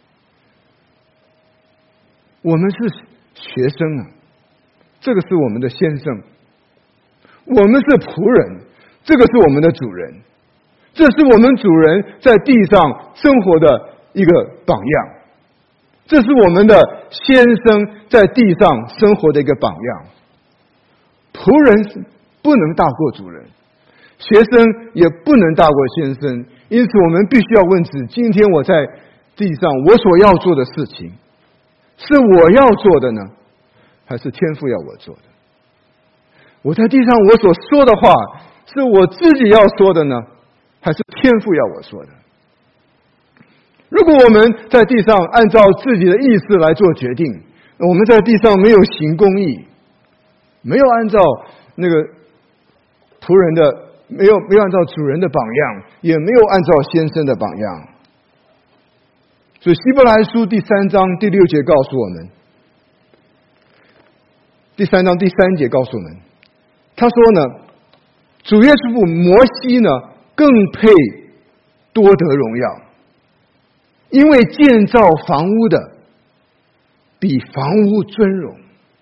我们是学生啊，这个是我们的先生，我们是仆人，这个是我们的主人，这是我们主人在地上生活的一个榜样，这是我们的先生在地上生活的一个榜样。仆人不能大过主人，学生也不能大过先生，因此我们必须要问自己，今天我在地上我所要做的事情是我要做的呢，还是天父要我做的？我在地上我所说的话是我自己要说的呢，还是天父要我说的？如果我们在地上按照自己的意思来做决定，我们在地上没有行公义，没有按照那个仆人的，没有按照主人的榜样，也没有按照先生的榜样。所以希伯来书第3章第6节告诉我们，第3章第3节告诉我们，他说呢，主耶稣摩西呢更配多得荣耀，因为建造房屋的比房屋尊荣。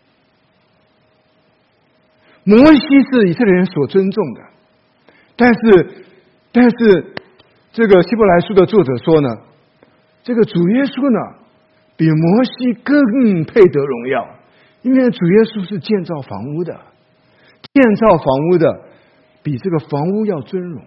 摩西是以色列人所尊重的，但是这个希伯来书的作者说呢，这个主耶稣呢比摩西更配得荣耀，因为主耶稣是建造房屋的，建造房屋的比这个房屋要尊荣。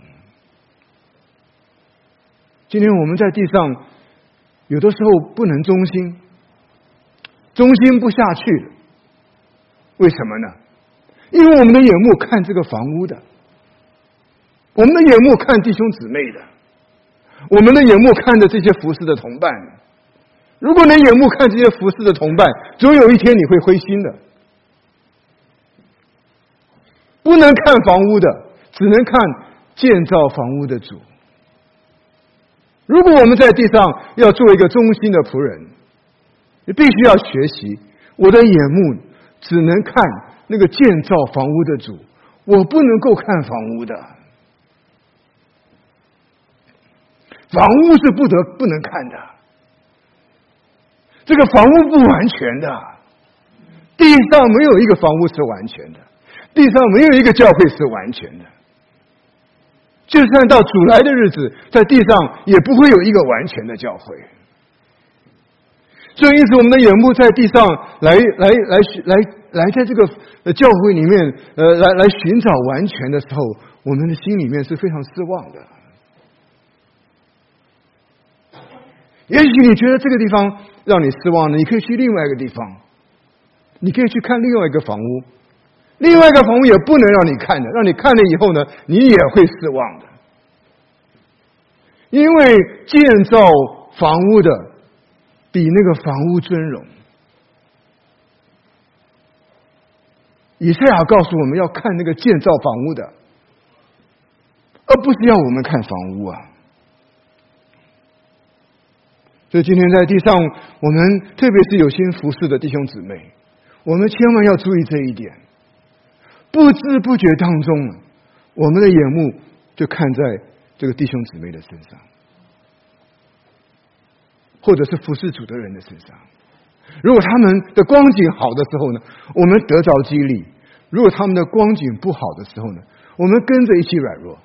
今天我们在地上有的时候不能忠心不下去了，为什么呢？因为我们的眼目看这个房屋的，我们的眼目看弟兄姊妹的，我们的眼目看着这些服侍的同伴。如果你眼目看这些服侍的同伴，总有一天你会灰心的。不能看房屋的，只能看建造房屋的主。如果我们在地上要做一个忠心的仆人，你必须要学习，我的眼目只能看那个建造房屋的主，我不能够看房屋的。房屋是不能看的，这个房屋不完全的，地上没有一个房屋是完全的，地上没有一个教会是完全的。就算到主来的日子，在地上也不会有一个完全的教会。所以因此我们的眼目在地上来在这个教会里面来寻找完全的时候，我们的心里面是非常失望的。也许你觉得这个地方让你失望了，你可以去另外一个地方，你可以去看另外一个房屋，另外一个房屋也不能让你看的，让你看了以后呢，你也会失望的。因为建造房屋的比那个房屋尊荣。以赛亚告诉我们要看那个建造房屋的，而不是要我们看房屋啊。所以今天在地上，我们特别是有心服侍的弟兄姊妹，我们千万要注意这一点。不知不觉当中，我们的眼目就看在这个弟兄姊妹的身上。 或者是服侍主的人的身上。如果他们的光景好的时候呢，我们得着激励；如果他们的光景不好的时候呢，我们跟着一起软弱。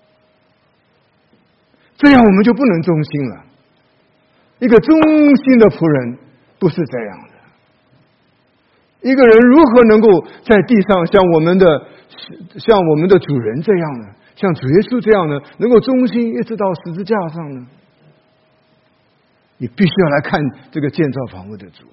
这样我们就不能忠心了。一个忠心的仆人不是这样的。一个人如何能够在地上像我们的主人这样呢？像主耶稣这样呢？能够忠心一直到十字架上呢？你必须要来看这个建造房屋的主。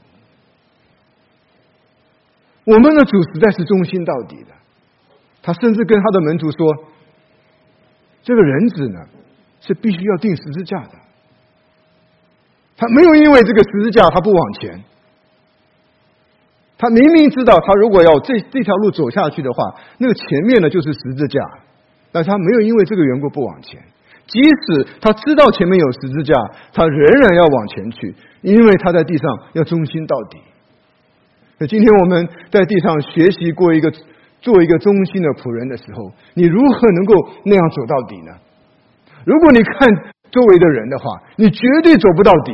我们的主实在是忠心到底的。他甚至跟他的门徒说，这个人子呢是必须要钉十字架的。他没有因为这个十字架他不往前。他明明知道他如果要这条路走下去的话，那个前面呢就是十字架，但他没有因为这个缘故不往前。即使他知道前面有十字架，他仍然要往前去，因为他在地上要忠心到底。那今天我们在地上学习做一个忠心的仆人的时候，你如何能够那样走到底呢？如果你看周围的人的话，你绝对走不到底。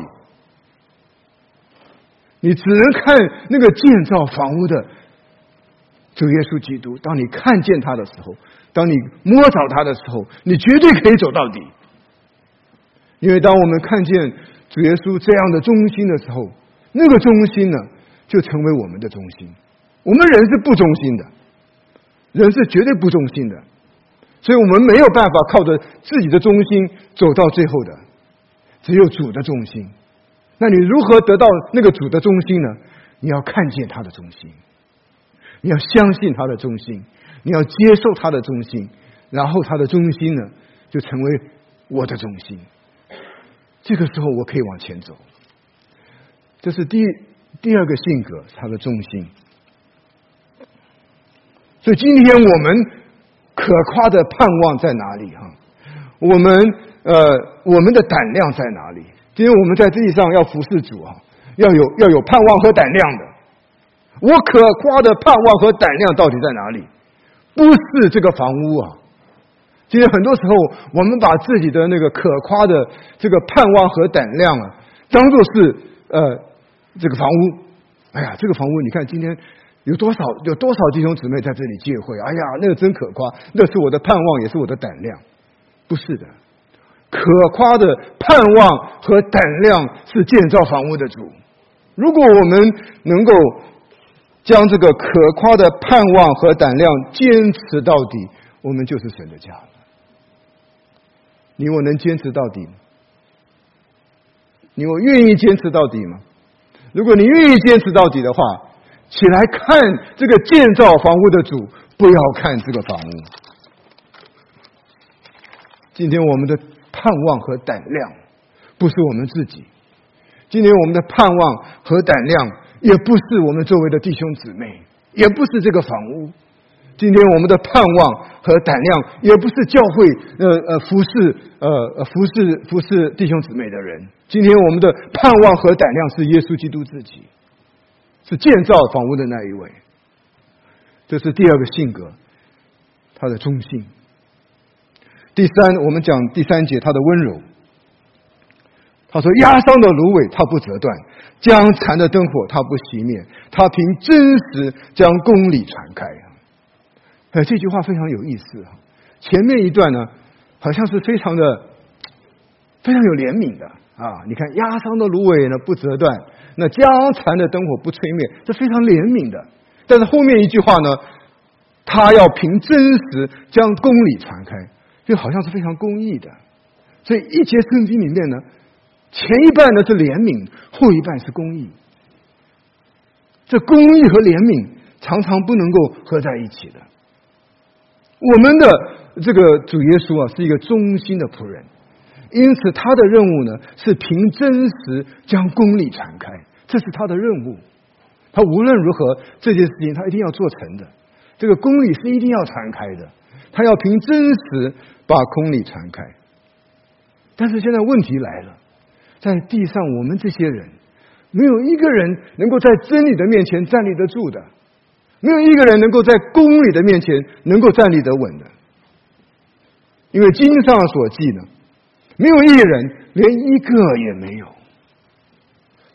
你只能看那个建造房屋的主耶稣基督。当你看见他的时候，当你摸着他的时候，你绝对可以走到底。因为当我们看见主耶稣这样的忠心的时候，那个忠心呢就成为我们的忠心。我们人是不忠心的，人是绝对不忠心的，所以我们没有办法靠着自己的忠心走到最后的，只有主的忠心。那你如何得到那个主的忠心呢？你要看见他的忠心，你要相信他的忠心，你要接受他的忠心，然后他的忠心呢就成为我的忠心。这个时候我可以往前走。这是第二个性格，他的忠心。所以今天我们可夸的盼望在哪里？我们的胆量在哪里？今天我们在地上要服侍主要有盼望和胆量的。我可夸的盼望和胆量到底在哪里？不是这个房屋今天很多时候我们把自己的那个可夸的这个盼望和胆量当作是这个房屋。哎呀，这个房屋你看今天有多少弟兄姊妹在这里聚会，哎呀，那个真可夸，那是我的盼望也是我的胆量。不是的，可夸的盼望和胆量是建造房屋的主。如果我们能够将这个可夸的盼望和胆量坚持到底，我们就是神的家了。你我能坚持到底吗？你我愿意坚持到底吗？如果你愿意坚持到底的话，起来看这个建造房屋的主，不要看这个房屋。今天我们的盼望和胆量不是我们自己，今天我们的盼望和胆量也不是我们周围的弟兄姊妹，也不是这个房屋。今天我们的盼望和胆量也不是教会服侍弟兄姊妹的人。今天我们的盼望和胆量是耶稣基督自己，是建造房屋的那一位。这是第二个性格，他的忠心。第三，我们讲第三节，他的温柔。他说：压伤的芦苇他不折断，将残的灯火他不熄灭，他凭真实将公理传开。这句话非常有意思。前面一段呢，好像是非常有怜悯的你看压伤的芦苇呢不折断，那将残的灯火不吹灭，这非常怜悯的。但是后面一句话呢，他要凭真实将公理传开，就好像是非常公义的。所以一节圣经里面呢，前一半呢是怜悯，后一半是公义。这公义和怜悯常常不能够合在一起的。我们的这个主耶稣是一个忠心的仆人，因此他的任务呢是凭真实将公理传开，这是他的任务。他无论如何这件事情他一定要做成的，这个公理是一定要传开的，他要凭真实把公理传开。但是现在问题来了，在地上我们这些人没有一个人能够在真理的面前站立得住的，没有一个人能够在公理的面前能够站立得稳的。因为经上所记呢，没有一人，连一个也没有。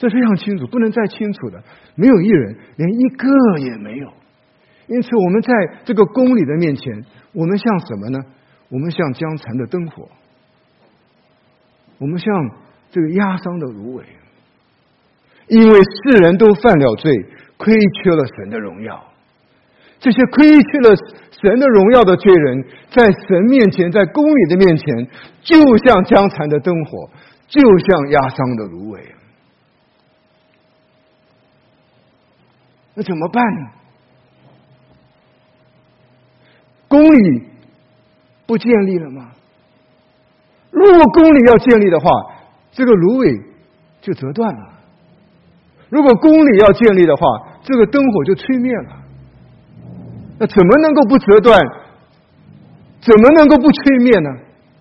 这非常清楚，不能再清楚的，没有一人，连一个也没有。因此，我们在这个公理的面前，我们像什么呢？我们像将残的灯火，我们像这个压伤的芦苇，因为世人都犯了罪，亏缺了神的荣耀。这些亏缺了神的荣耀的罪人，在神面前，在公理的面前，就像将残的灯火，就像压伤的芦苇。那怎么办呢？公理不建立了吗？如果公理要建立的话，这个芦苇就折断了；如果公理要建立的话，这个灯火就吹灭了。那怎么能够不折断？怎么能够不吹灭呢？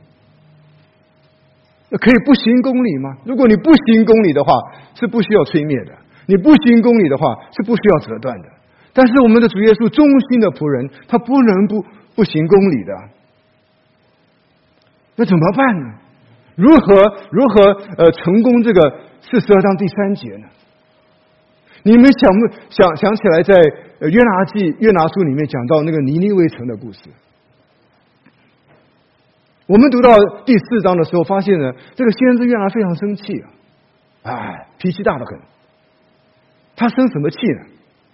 那可以不行公理吗？如果你不行公理的话，是不需要吹灭的；你不行公理的话，是不需要折断的。但是我们的主耶稣忠心的仆人，他不能不行公理的。那怎么办呢？如何成功这个42章第3节呢？你们想起来，在约拿书里面讲到那个尼尼微城的故事。我们读到第4章的时候，发现呢，这个先知约拿非常生气脾气大得很。他生什么气呢？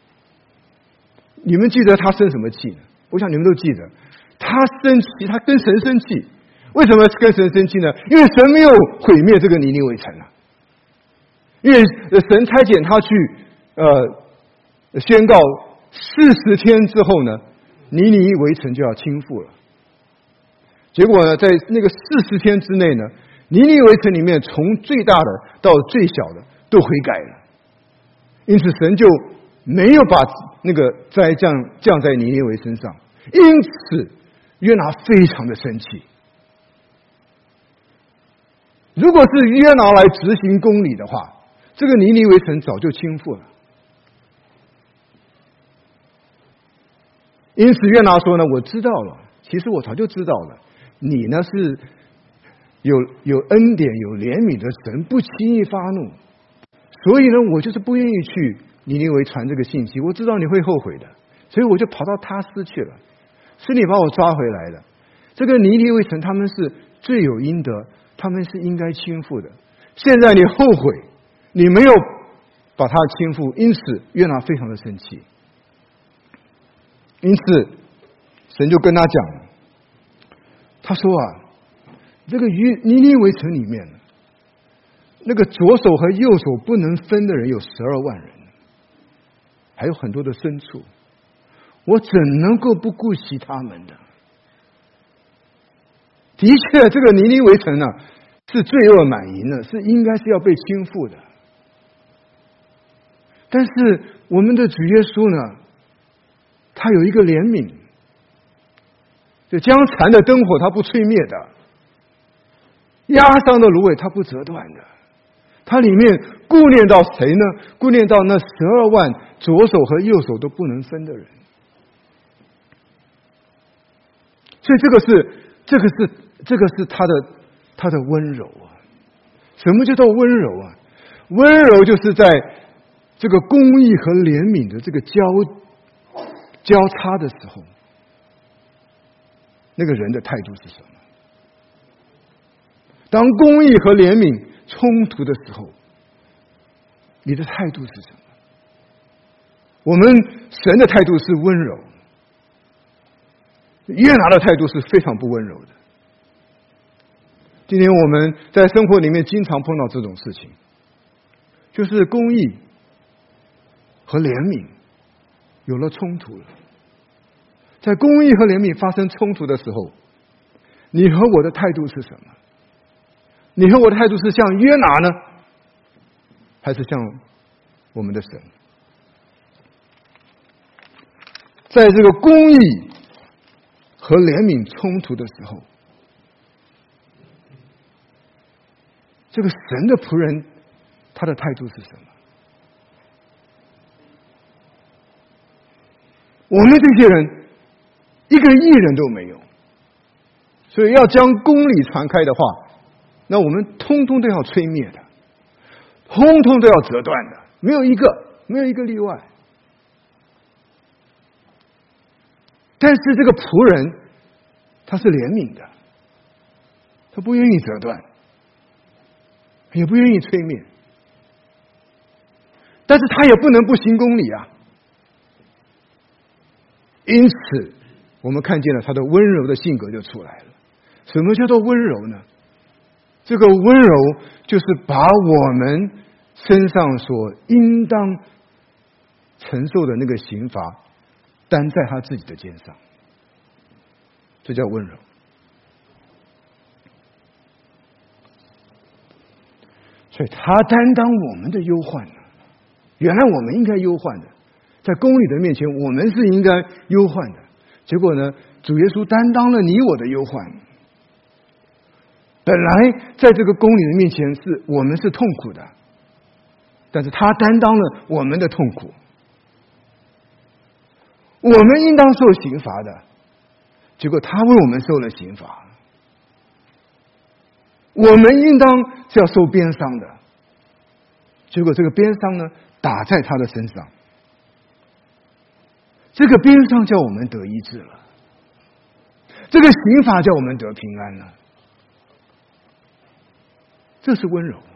你们记得他生什么气呢？我想你们都记得，他生气，他跟神生气。为什么跟神生气呢？因为神没有毁灭这个尼尼微城啊，因为神差遣他去宣告40天之后呢，尼尼微城就要倾覆了。结果呢，在那个40天之内呢，尼尼微城里面从最大的到最小的都悔改了，因此神就没有把那个灾降在尼尼微身上。因此约拿非常的生气。如果是约拿来执行公理的话，这个尼尼微城早就倾覆了。因此约拿说呢，我知道了，其实我早就知道了，你呢是有恩典有怜悯的神，不轻易发怒，所以呢我就是不愿意去尼尼微传这个信息，我知道你会后悔的，所以我就跑到他斯去了，是你把我抓回来的。这个尼尼微城他们是罪有应得，他们是应该倾覆的，现在你后悔，你没有把他倾覆，因此约拿非常的生气。因此神就跟他讲，他说这个尼尼微城里面那个左手和右手不能分的人有12万人，还有很多的牲畜，我怎能够不顾惜他们的？的确这个尼尼微城是罪恶满盈的，是应该是要被倾覆的。但是我们的主耶稣呢，他有一个怜悯，就将残的灯火他不吹灭的，压伤的芦苇他不折断的，他里面顾念到谁呢？顾念到那12万左手和右手都不能分的人。所以这个是他的温柔啊。什么叫做温柔啊？温柔就是在这个公义和怜悯的这个交叉的时候，那个人的态度是什么？当公义和怜悯冲突的时候，你的态度是什么？我们神的态度是温柔，约拿的态度是非常不温柔的。今天我们在生活里面经常碰到这种事情，就是公义和怜悯有了冲突了。在公义和怜悯发生冲突的时候，你和我的态度是什么？你和我的态度是像约拿呢，还是像我们的神？在这个公义和怜悯冲突的时候，这个神的仆人他的态度是什么？我们这些人一个义人都没有，所以要将公理传开的话，那我们通通都要吹灭的，通通通都要折断的，没有一个例外。但是这个仆人他是怜悯的，他不愿意折断，也不愿意吹灭，但是他也不能不行公理啊。因此我们看见了他的温柔的性格就出来了。什么叫做温柔呢？这个温柔就是把我们身上所应当承受的那个刑罚担在他自己的肩上，这叫温柔。所以他担当我们的忧患呢，原来我们应该忧患的，在公理的面前我们是应该忧患的，结果呢，主耶稣担当了你我的忧患。本来在这个公理的面前我们是痛苦的，但是他担当了我们的痛苦，我们应当受刑罚的，结果他为我们受了刑罚。我们应当是要受鞭伤的，结果这个鞭伤呢打在他的身上，这个鞭伤叫我们得医治了，这个刑罚叫我们得平安了。这是温柔，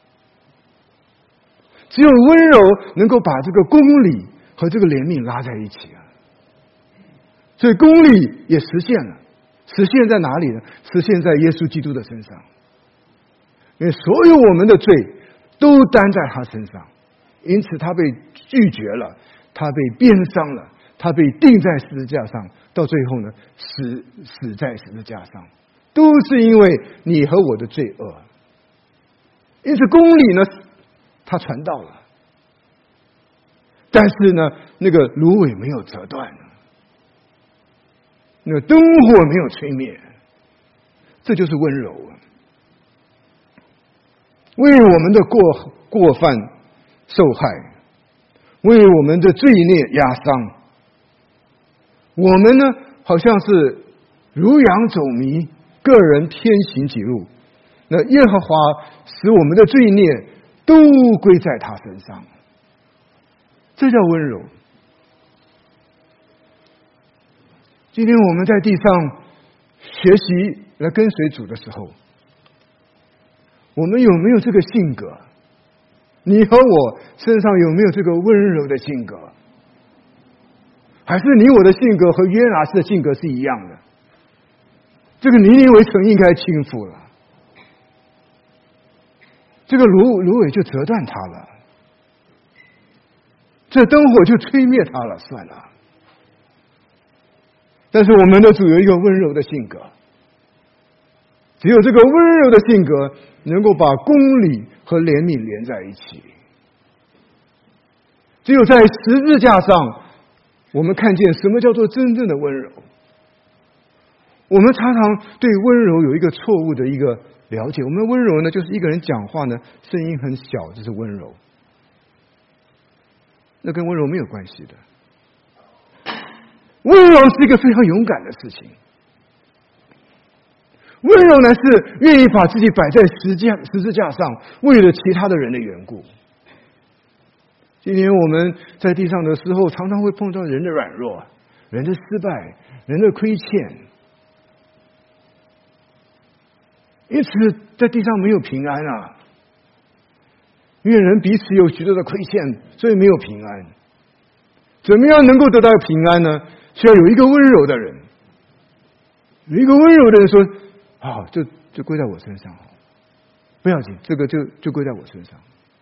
只有温柔能够把这个公理和这个怜悯拉在一起啊。所以公理也实现了，实现在哪里呢？实现在耶稣基督的身上，因为所有我们的罪都担在他身上，因此他被拒绝了，他被鞭伤了，他被钉在十字架上，到最后呢死在十字架上，都是因为你和我的罪恶。因此公理呢他传到了，但是呢那个芦苇没有折断，那个灯火没有吹灭，这就是温柔啊。为我们的过犯受害，为我们的罪孽压伤，我们呢好像是如羊走迷，个人偏行己路，那耶和华使我们的罪孽都归在他身上，这叫温柔。今天我们在地上学习来跟随主的时候，我们有没有这个性格？你和我身上有没有这个温柔的性格？还是你我的性格和约拿斯的性格是一样的？这个尼尼微城应该倾覆了，这个芦苇就折断它了，这灯火就吹灭它了，算了。但是我们的主有一个温柔的性格，只有这个温柔的性格能够把公理和怜悯连在一起。只有在十字架上，我们看见什么叫做真正的温柔。我们常常对温柔有一个错误的一个了解，我们温柔呢，就是一个人讲话呢声音很小，这是温柔，那跟温柔没有关系的。温柔是一个非常勇敢的事情，温柔呢是愿意把自己摆在十字架上，为了其他的人的缘故。今天我们在地上的时候，常常会碰到人的软弱、人的失败、人的亏欠，因此在地上没有平安啊，因为人彼此有许多的亏欠，所以没有平安。怎么样能够得到平安呢？需要有一个温柔的人，有一个温柔的人说：“啊，就归在我身上，不要紧，这个就归在我身上。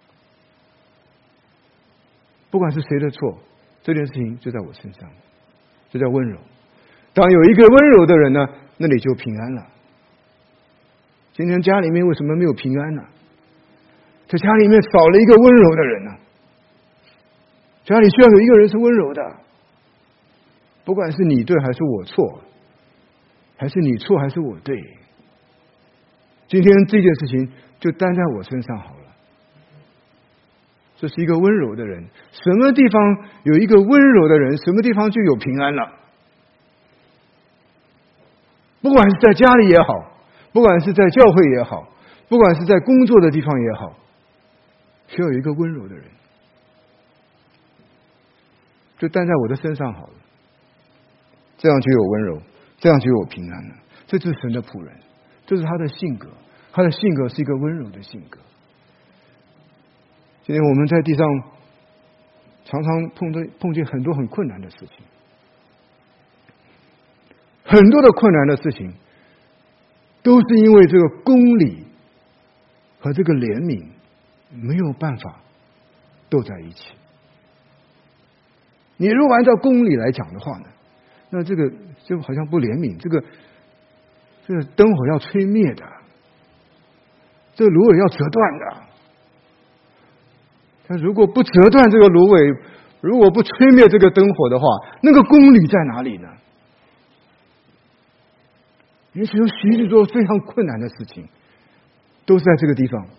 不管是谁的错，这件事情就在我身上，这叫温柔。当有一个温柔的人呢，那里就平安了。今天家里面为什么没有平安呢？这家里面少了一个温柔的人呢。家里需要有一个人是温柔的。”不管是你对还是我错，还是你错还是我对，今天这件事情就担在我身上好了。这是一个温柔的人，什么地方有一个温柔的人，什么地方就有平安了。不管是在家里也好，不管是在教会也好，不管是在工作的地方也好， 需要有一个温柔的人，就担在我的身上好了，这样就有温柔，这样就有平安了。这就是神的仆人，这是他的性格，他的性格是一个温柔的性格。今天我们在地上常常碰见很多很困难的事情，很多的困难的事情都是因为这个公理和这个怜悯没有办法斗在一起。你如果按照公理来讲的话呢，那这个就好像不怜悯，这个灯火要吹灭的，这个芦苇要折断的。但如果不折断这个芦苇，如果不吹灭这个灯火的话，那个公理在哪里呢？也许有许多非常困难的事情都是在这个地方。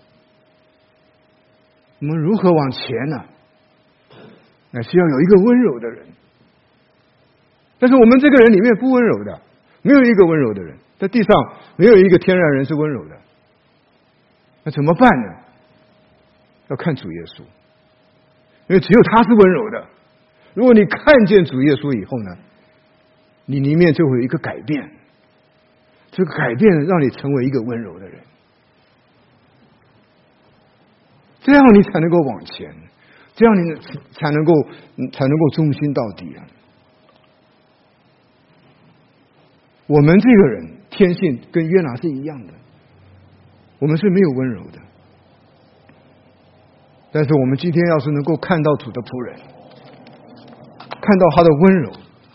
我们如何往前呢？那需要有一个温柔的人。但是我们这个人里面不温柔的，没有一个温柔的人，在地上没有一个天然人是温柔的。那怎么办呢？要看主耶稣，因为只有他是温柔的。如果你看见主耶稣以后呢，你里面就会有一个改变，这个改变让你成为一个温柔的人，这样你才能够往前，这样你才能够忠心到底啊！我们这个人天性跟约拿是一样的，我们是没有温柔的。但是我们今天要是能够看到主的仆人，看到他的温柔，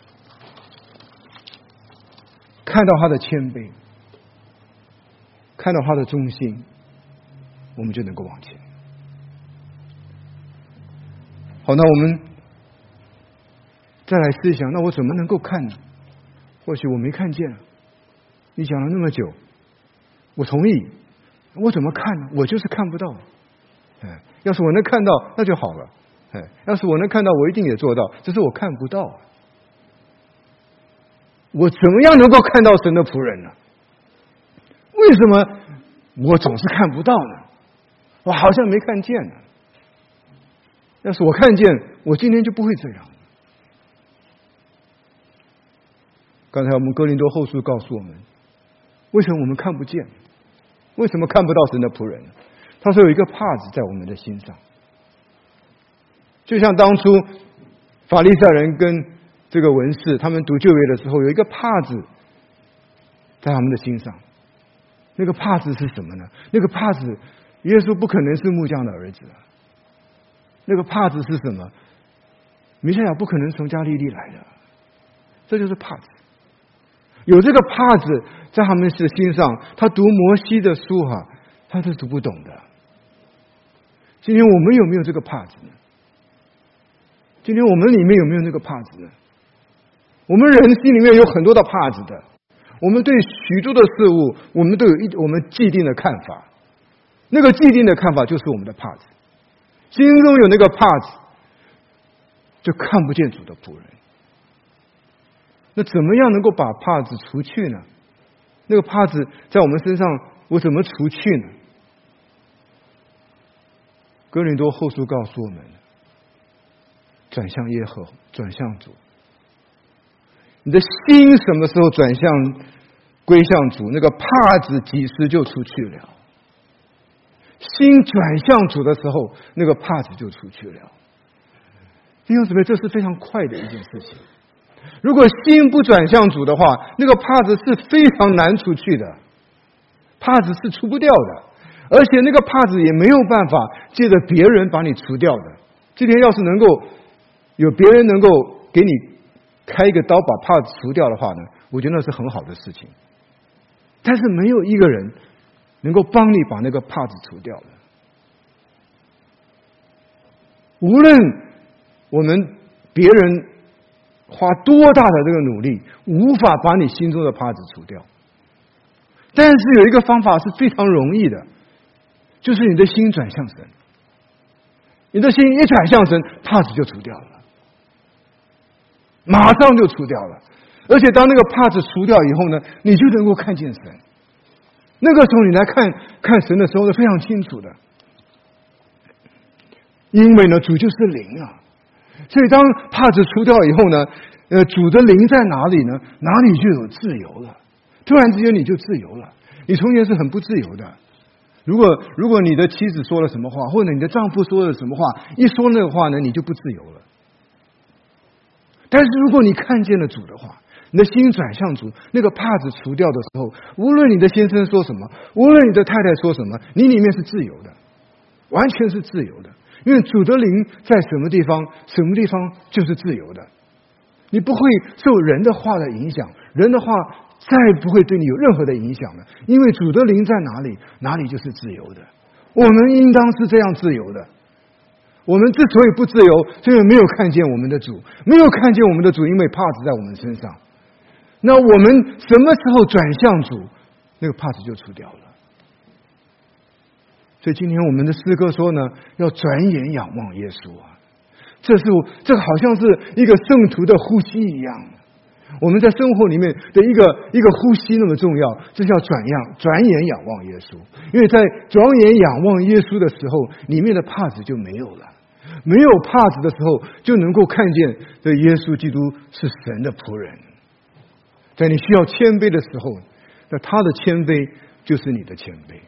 看到他的谦卑，看到他的忠心，我们就能够往前。好，那我们再来思想，那我怎么能够看呢？或许我没看见，你讲了那么久，我同意，我怎么看呢？我就是看不到。要是我能看到，那就好了。要是我能看到，我一定也做到，只是我看不到。我怎么样能够看到神的仆人呢？为什么我总是看不到呢？我好像没看见呢。要是我看见，我今天就不会这样。刚才我们哥林多后书告诉我们，为什么我们看不见？为什么看不到神的仆人？他说有一个帕子在我们的心上，就像当初法利赛人跟这个文士他们读旧约的时候，有一个帕子在他们的心上。那个帕子是什么呢？那个帕子，耶稣不可能是木匠的儿子。那个帕子是什么？弥赛亚不可能从加利利来的，这就是帕子。有这个帕子在他们的心上，他读摩西的书他是读不懂的。今天我们有没有这个帕子呢？今天我们里面有没有那个帕子呢？我们人心里面有很多的帕子的，我们对许多的事物，我们都有我们既定的看法，那个既定的看法就是我们的帕子。心中有那个帕子，就看不见主的仆人。那怎么样能够把帕子除去呢？那个帕子在我们身上，我怎么除去呢？哥林多后书告诉我们，转向耶和华，转向主。你的心什么时候转向归向主，那个帕子几时就出去了。心转向主的时候，那个帕子就出去了。弟兄姊妹，这是非常快的一件事情。如果心不转向主的话，那个帕子是非常难出去的，帕子是除不掉的，而且那个帕子也没有办法借着别人把你除掉的。今天要是能够有别人能够给你开一个刀把帕子除掉的话呢，我觉得那是很好的事情。但是没有一个人能够帮你把那个帕子除掉的。无论我们别人花多大的这个努力，无法把你心中的帕子除掉。但是有一个方法是非常容易的，就是你的心转向神。你的心一转向神，帕子就除掉了，马上就除掉了。而且当那个帕子除掉以后呢，你就能够看见神。那个时候你来看神的时候是非常清楚的。 因为呢，主就是灵啊。所以当帕子除掉以后呢，主的灵在哪里呢？哪里就有自由了。突然之间你就自由了。你从前是很不自由的。如果你的妻子说了什么话，或者你的丈夫说了什么话，一说那个话呢，你就不自由了。但是如果你看见了主的话，你的心转向主，那个帕子除掉的时候，无论你的先生说什么，无论你的太太说什么，你里面是自由的，完全是自由的。因为主的灵在什么地方，什么地方就是自由的。你不会受人的话的影响，人的话再不会对你有任何的影响了。因为主的灵在哪里，哪里就是自由的。我们应当是这样自由的。我们之所以不自由，是因为没有看见我们的主，没有看见我们的主，因为帕子在我们身上。那我们什么时候转向主，那个帕子就除掉了。所以今天我们的诗歌说呢，要转眼仰望耶稣啊，这好像是一个圣徒的呼吸一样。我们在生活里面的一个呼吸那么重要，这叫转眼仰望耶稣。因为在转眼仰望耶稣的时候，里面的帕子就没有了。没有帕子的时候，就能够看见这耶稣基督是神的仆人。在你需要谦卑的时候，那他的谦卑就是你的谦卑。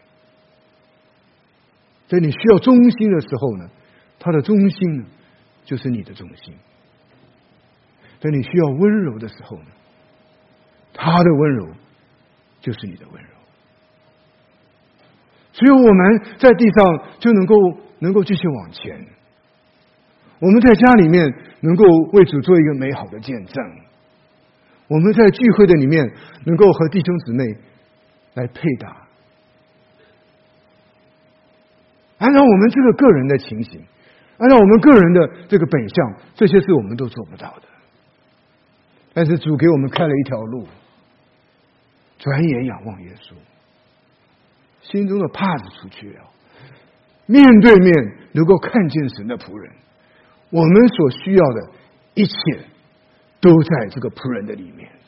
在你需要忠心的时候呢，他的忠心呢，就是你的忠心。在你需要温柔的时候呢，他的温柔就是你的温柔。所以我们在地上就能够继续往前。我们在家里面能够为主做一个美好的见证。我们在聚会的里面能够和弟兄姊妹来配搭。按照我们这个个人的情形，按照我们个人的这个本相，这些事我们都做不到的。但是主给我们开了一条路，转眼仰望耶稣，心中的帕子除去了，面对面能够看见神的仆人，我们所需要的一切都在这个仆人的里面。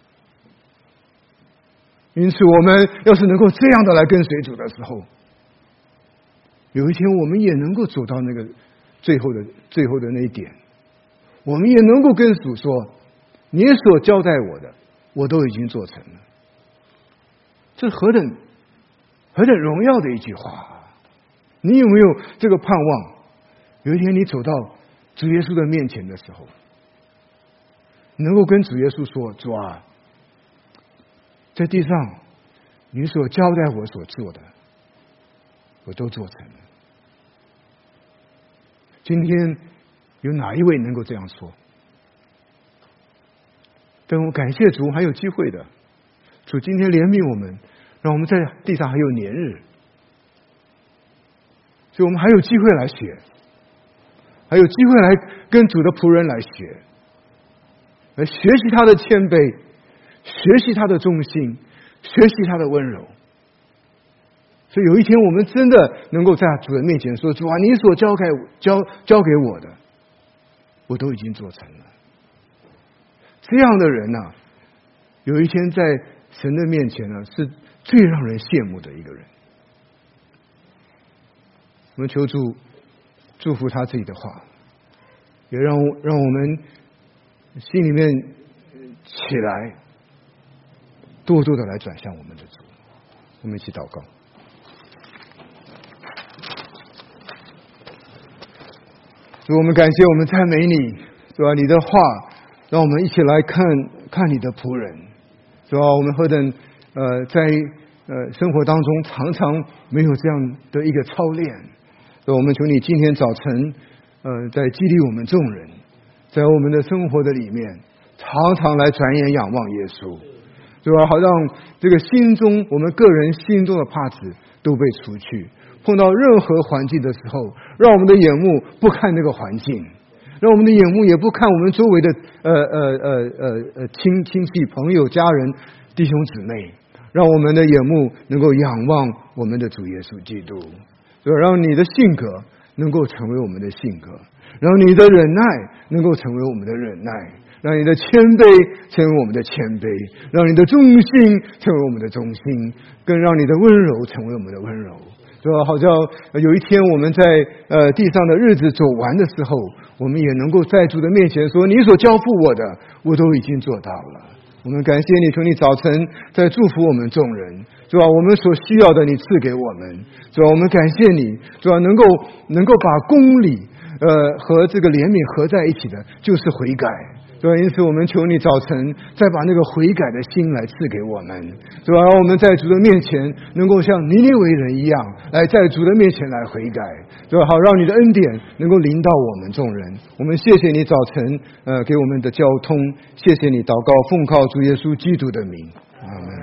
因此我们要是能够这样的来跟随主的时候，有一天我们也能够走到那个最后的那一点，我们也能够跟主说，你所交代我的我都已经做成了。这何等荣耀的一句话。你有没有这个盼望，有一天你走到主耶稣的面前的时候，能够跟主耶稣说，主啊，在地上你所交代我所做的我都做成了。今天有哪一位能够这样说？但我感谢主还有机会的，主今天怜悯我们，让我们在地上还有年日，所以我们还有机会来学，还有机会来跟主的仆人来学，来学习他的谦卑，学习他的忠心，学习他的温柔。所以有一天我们真的能够在主的面前说，主啊，你所交给我的我都已经做成了。这样的人啊，有一天在神的面前呢，是最让人羡慕的一个人。我们求主祝福他自己的话，也让我们心里面起来，多多的来转向我们的主。我们一起祷告。主，我们感谢，我们赞美你，是吧？你的话让我们一起来看你的仆人，是吧？我们何等在生活当中常常没有这样的一个操练，所以我们求你今天早晨在激励我们众人，在我们的生活的里面常常来转眼仰望耶稣，是吧？好让这个我们个人心中的帕子都被除去，碰到任何环境的时候，让我们的眼目不看那个环境，让我们的眼目也不看我们周围的亲戚朋友家人弟兄姊妹，让我们的眼目能够仰望我们的主耶稣基督，让你的性格能够成为我们的性格，让你的忍耐能够成为我们的忍耐，让你的谦卑成为我们的谦卑，让你的忠心成为我们的忠心，更让你的温柔成为我们的温柔。 是吧？好像有一天我们在地上的日子走完的时候，我们也能够在主的面前说，你所交付我的，我都已经做到了。我们感谢你，求你早晨在祝福我们众人，是吧？我们所需要的你赐给我们，是吧？我们感谢你，是吧？能够把公理和这个怜悯合在一起的，就是悔改。对，因此我们求你早晨再把那个悔改的心来赐给我们，是吧？让我们在主的面前能够像尼尼微人一样，来在主的面前来悔改，是吧？好让你的恩典能够临到我们众人。我们谢谢你早晨给我们的交通，谢谢你祷告奉靠主耶稣基督的名，阿们。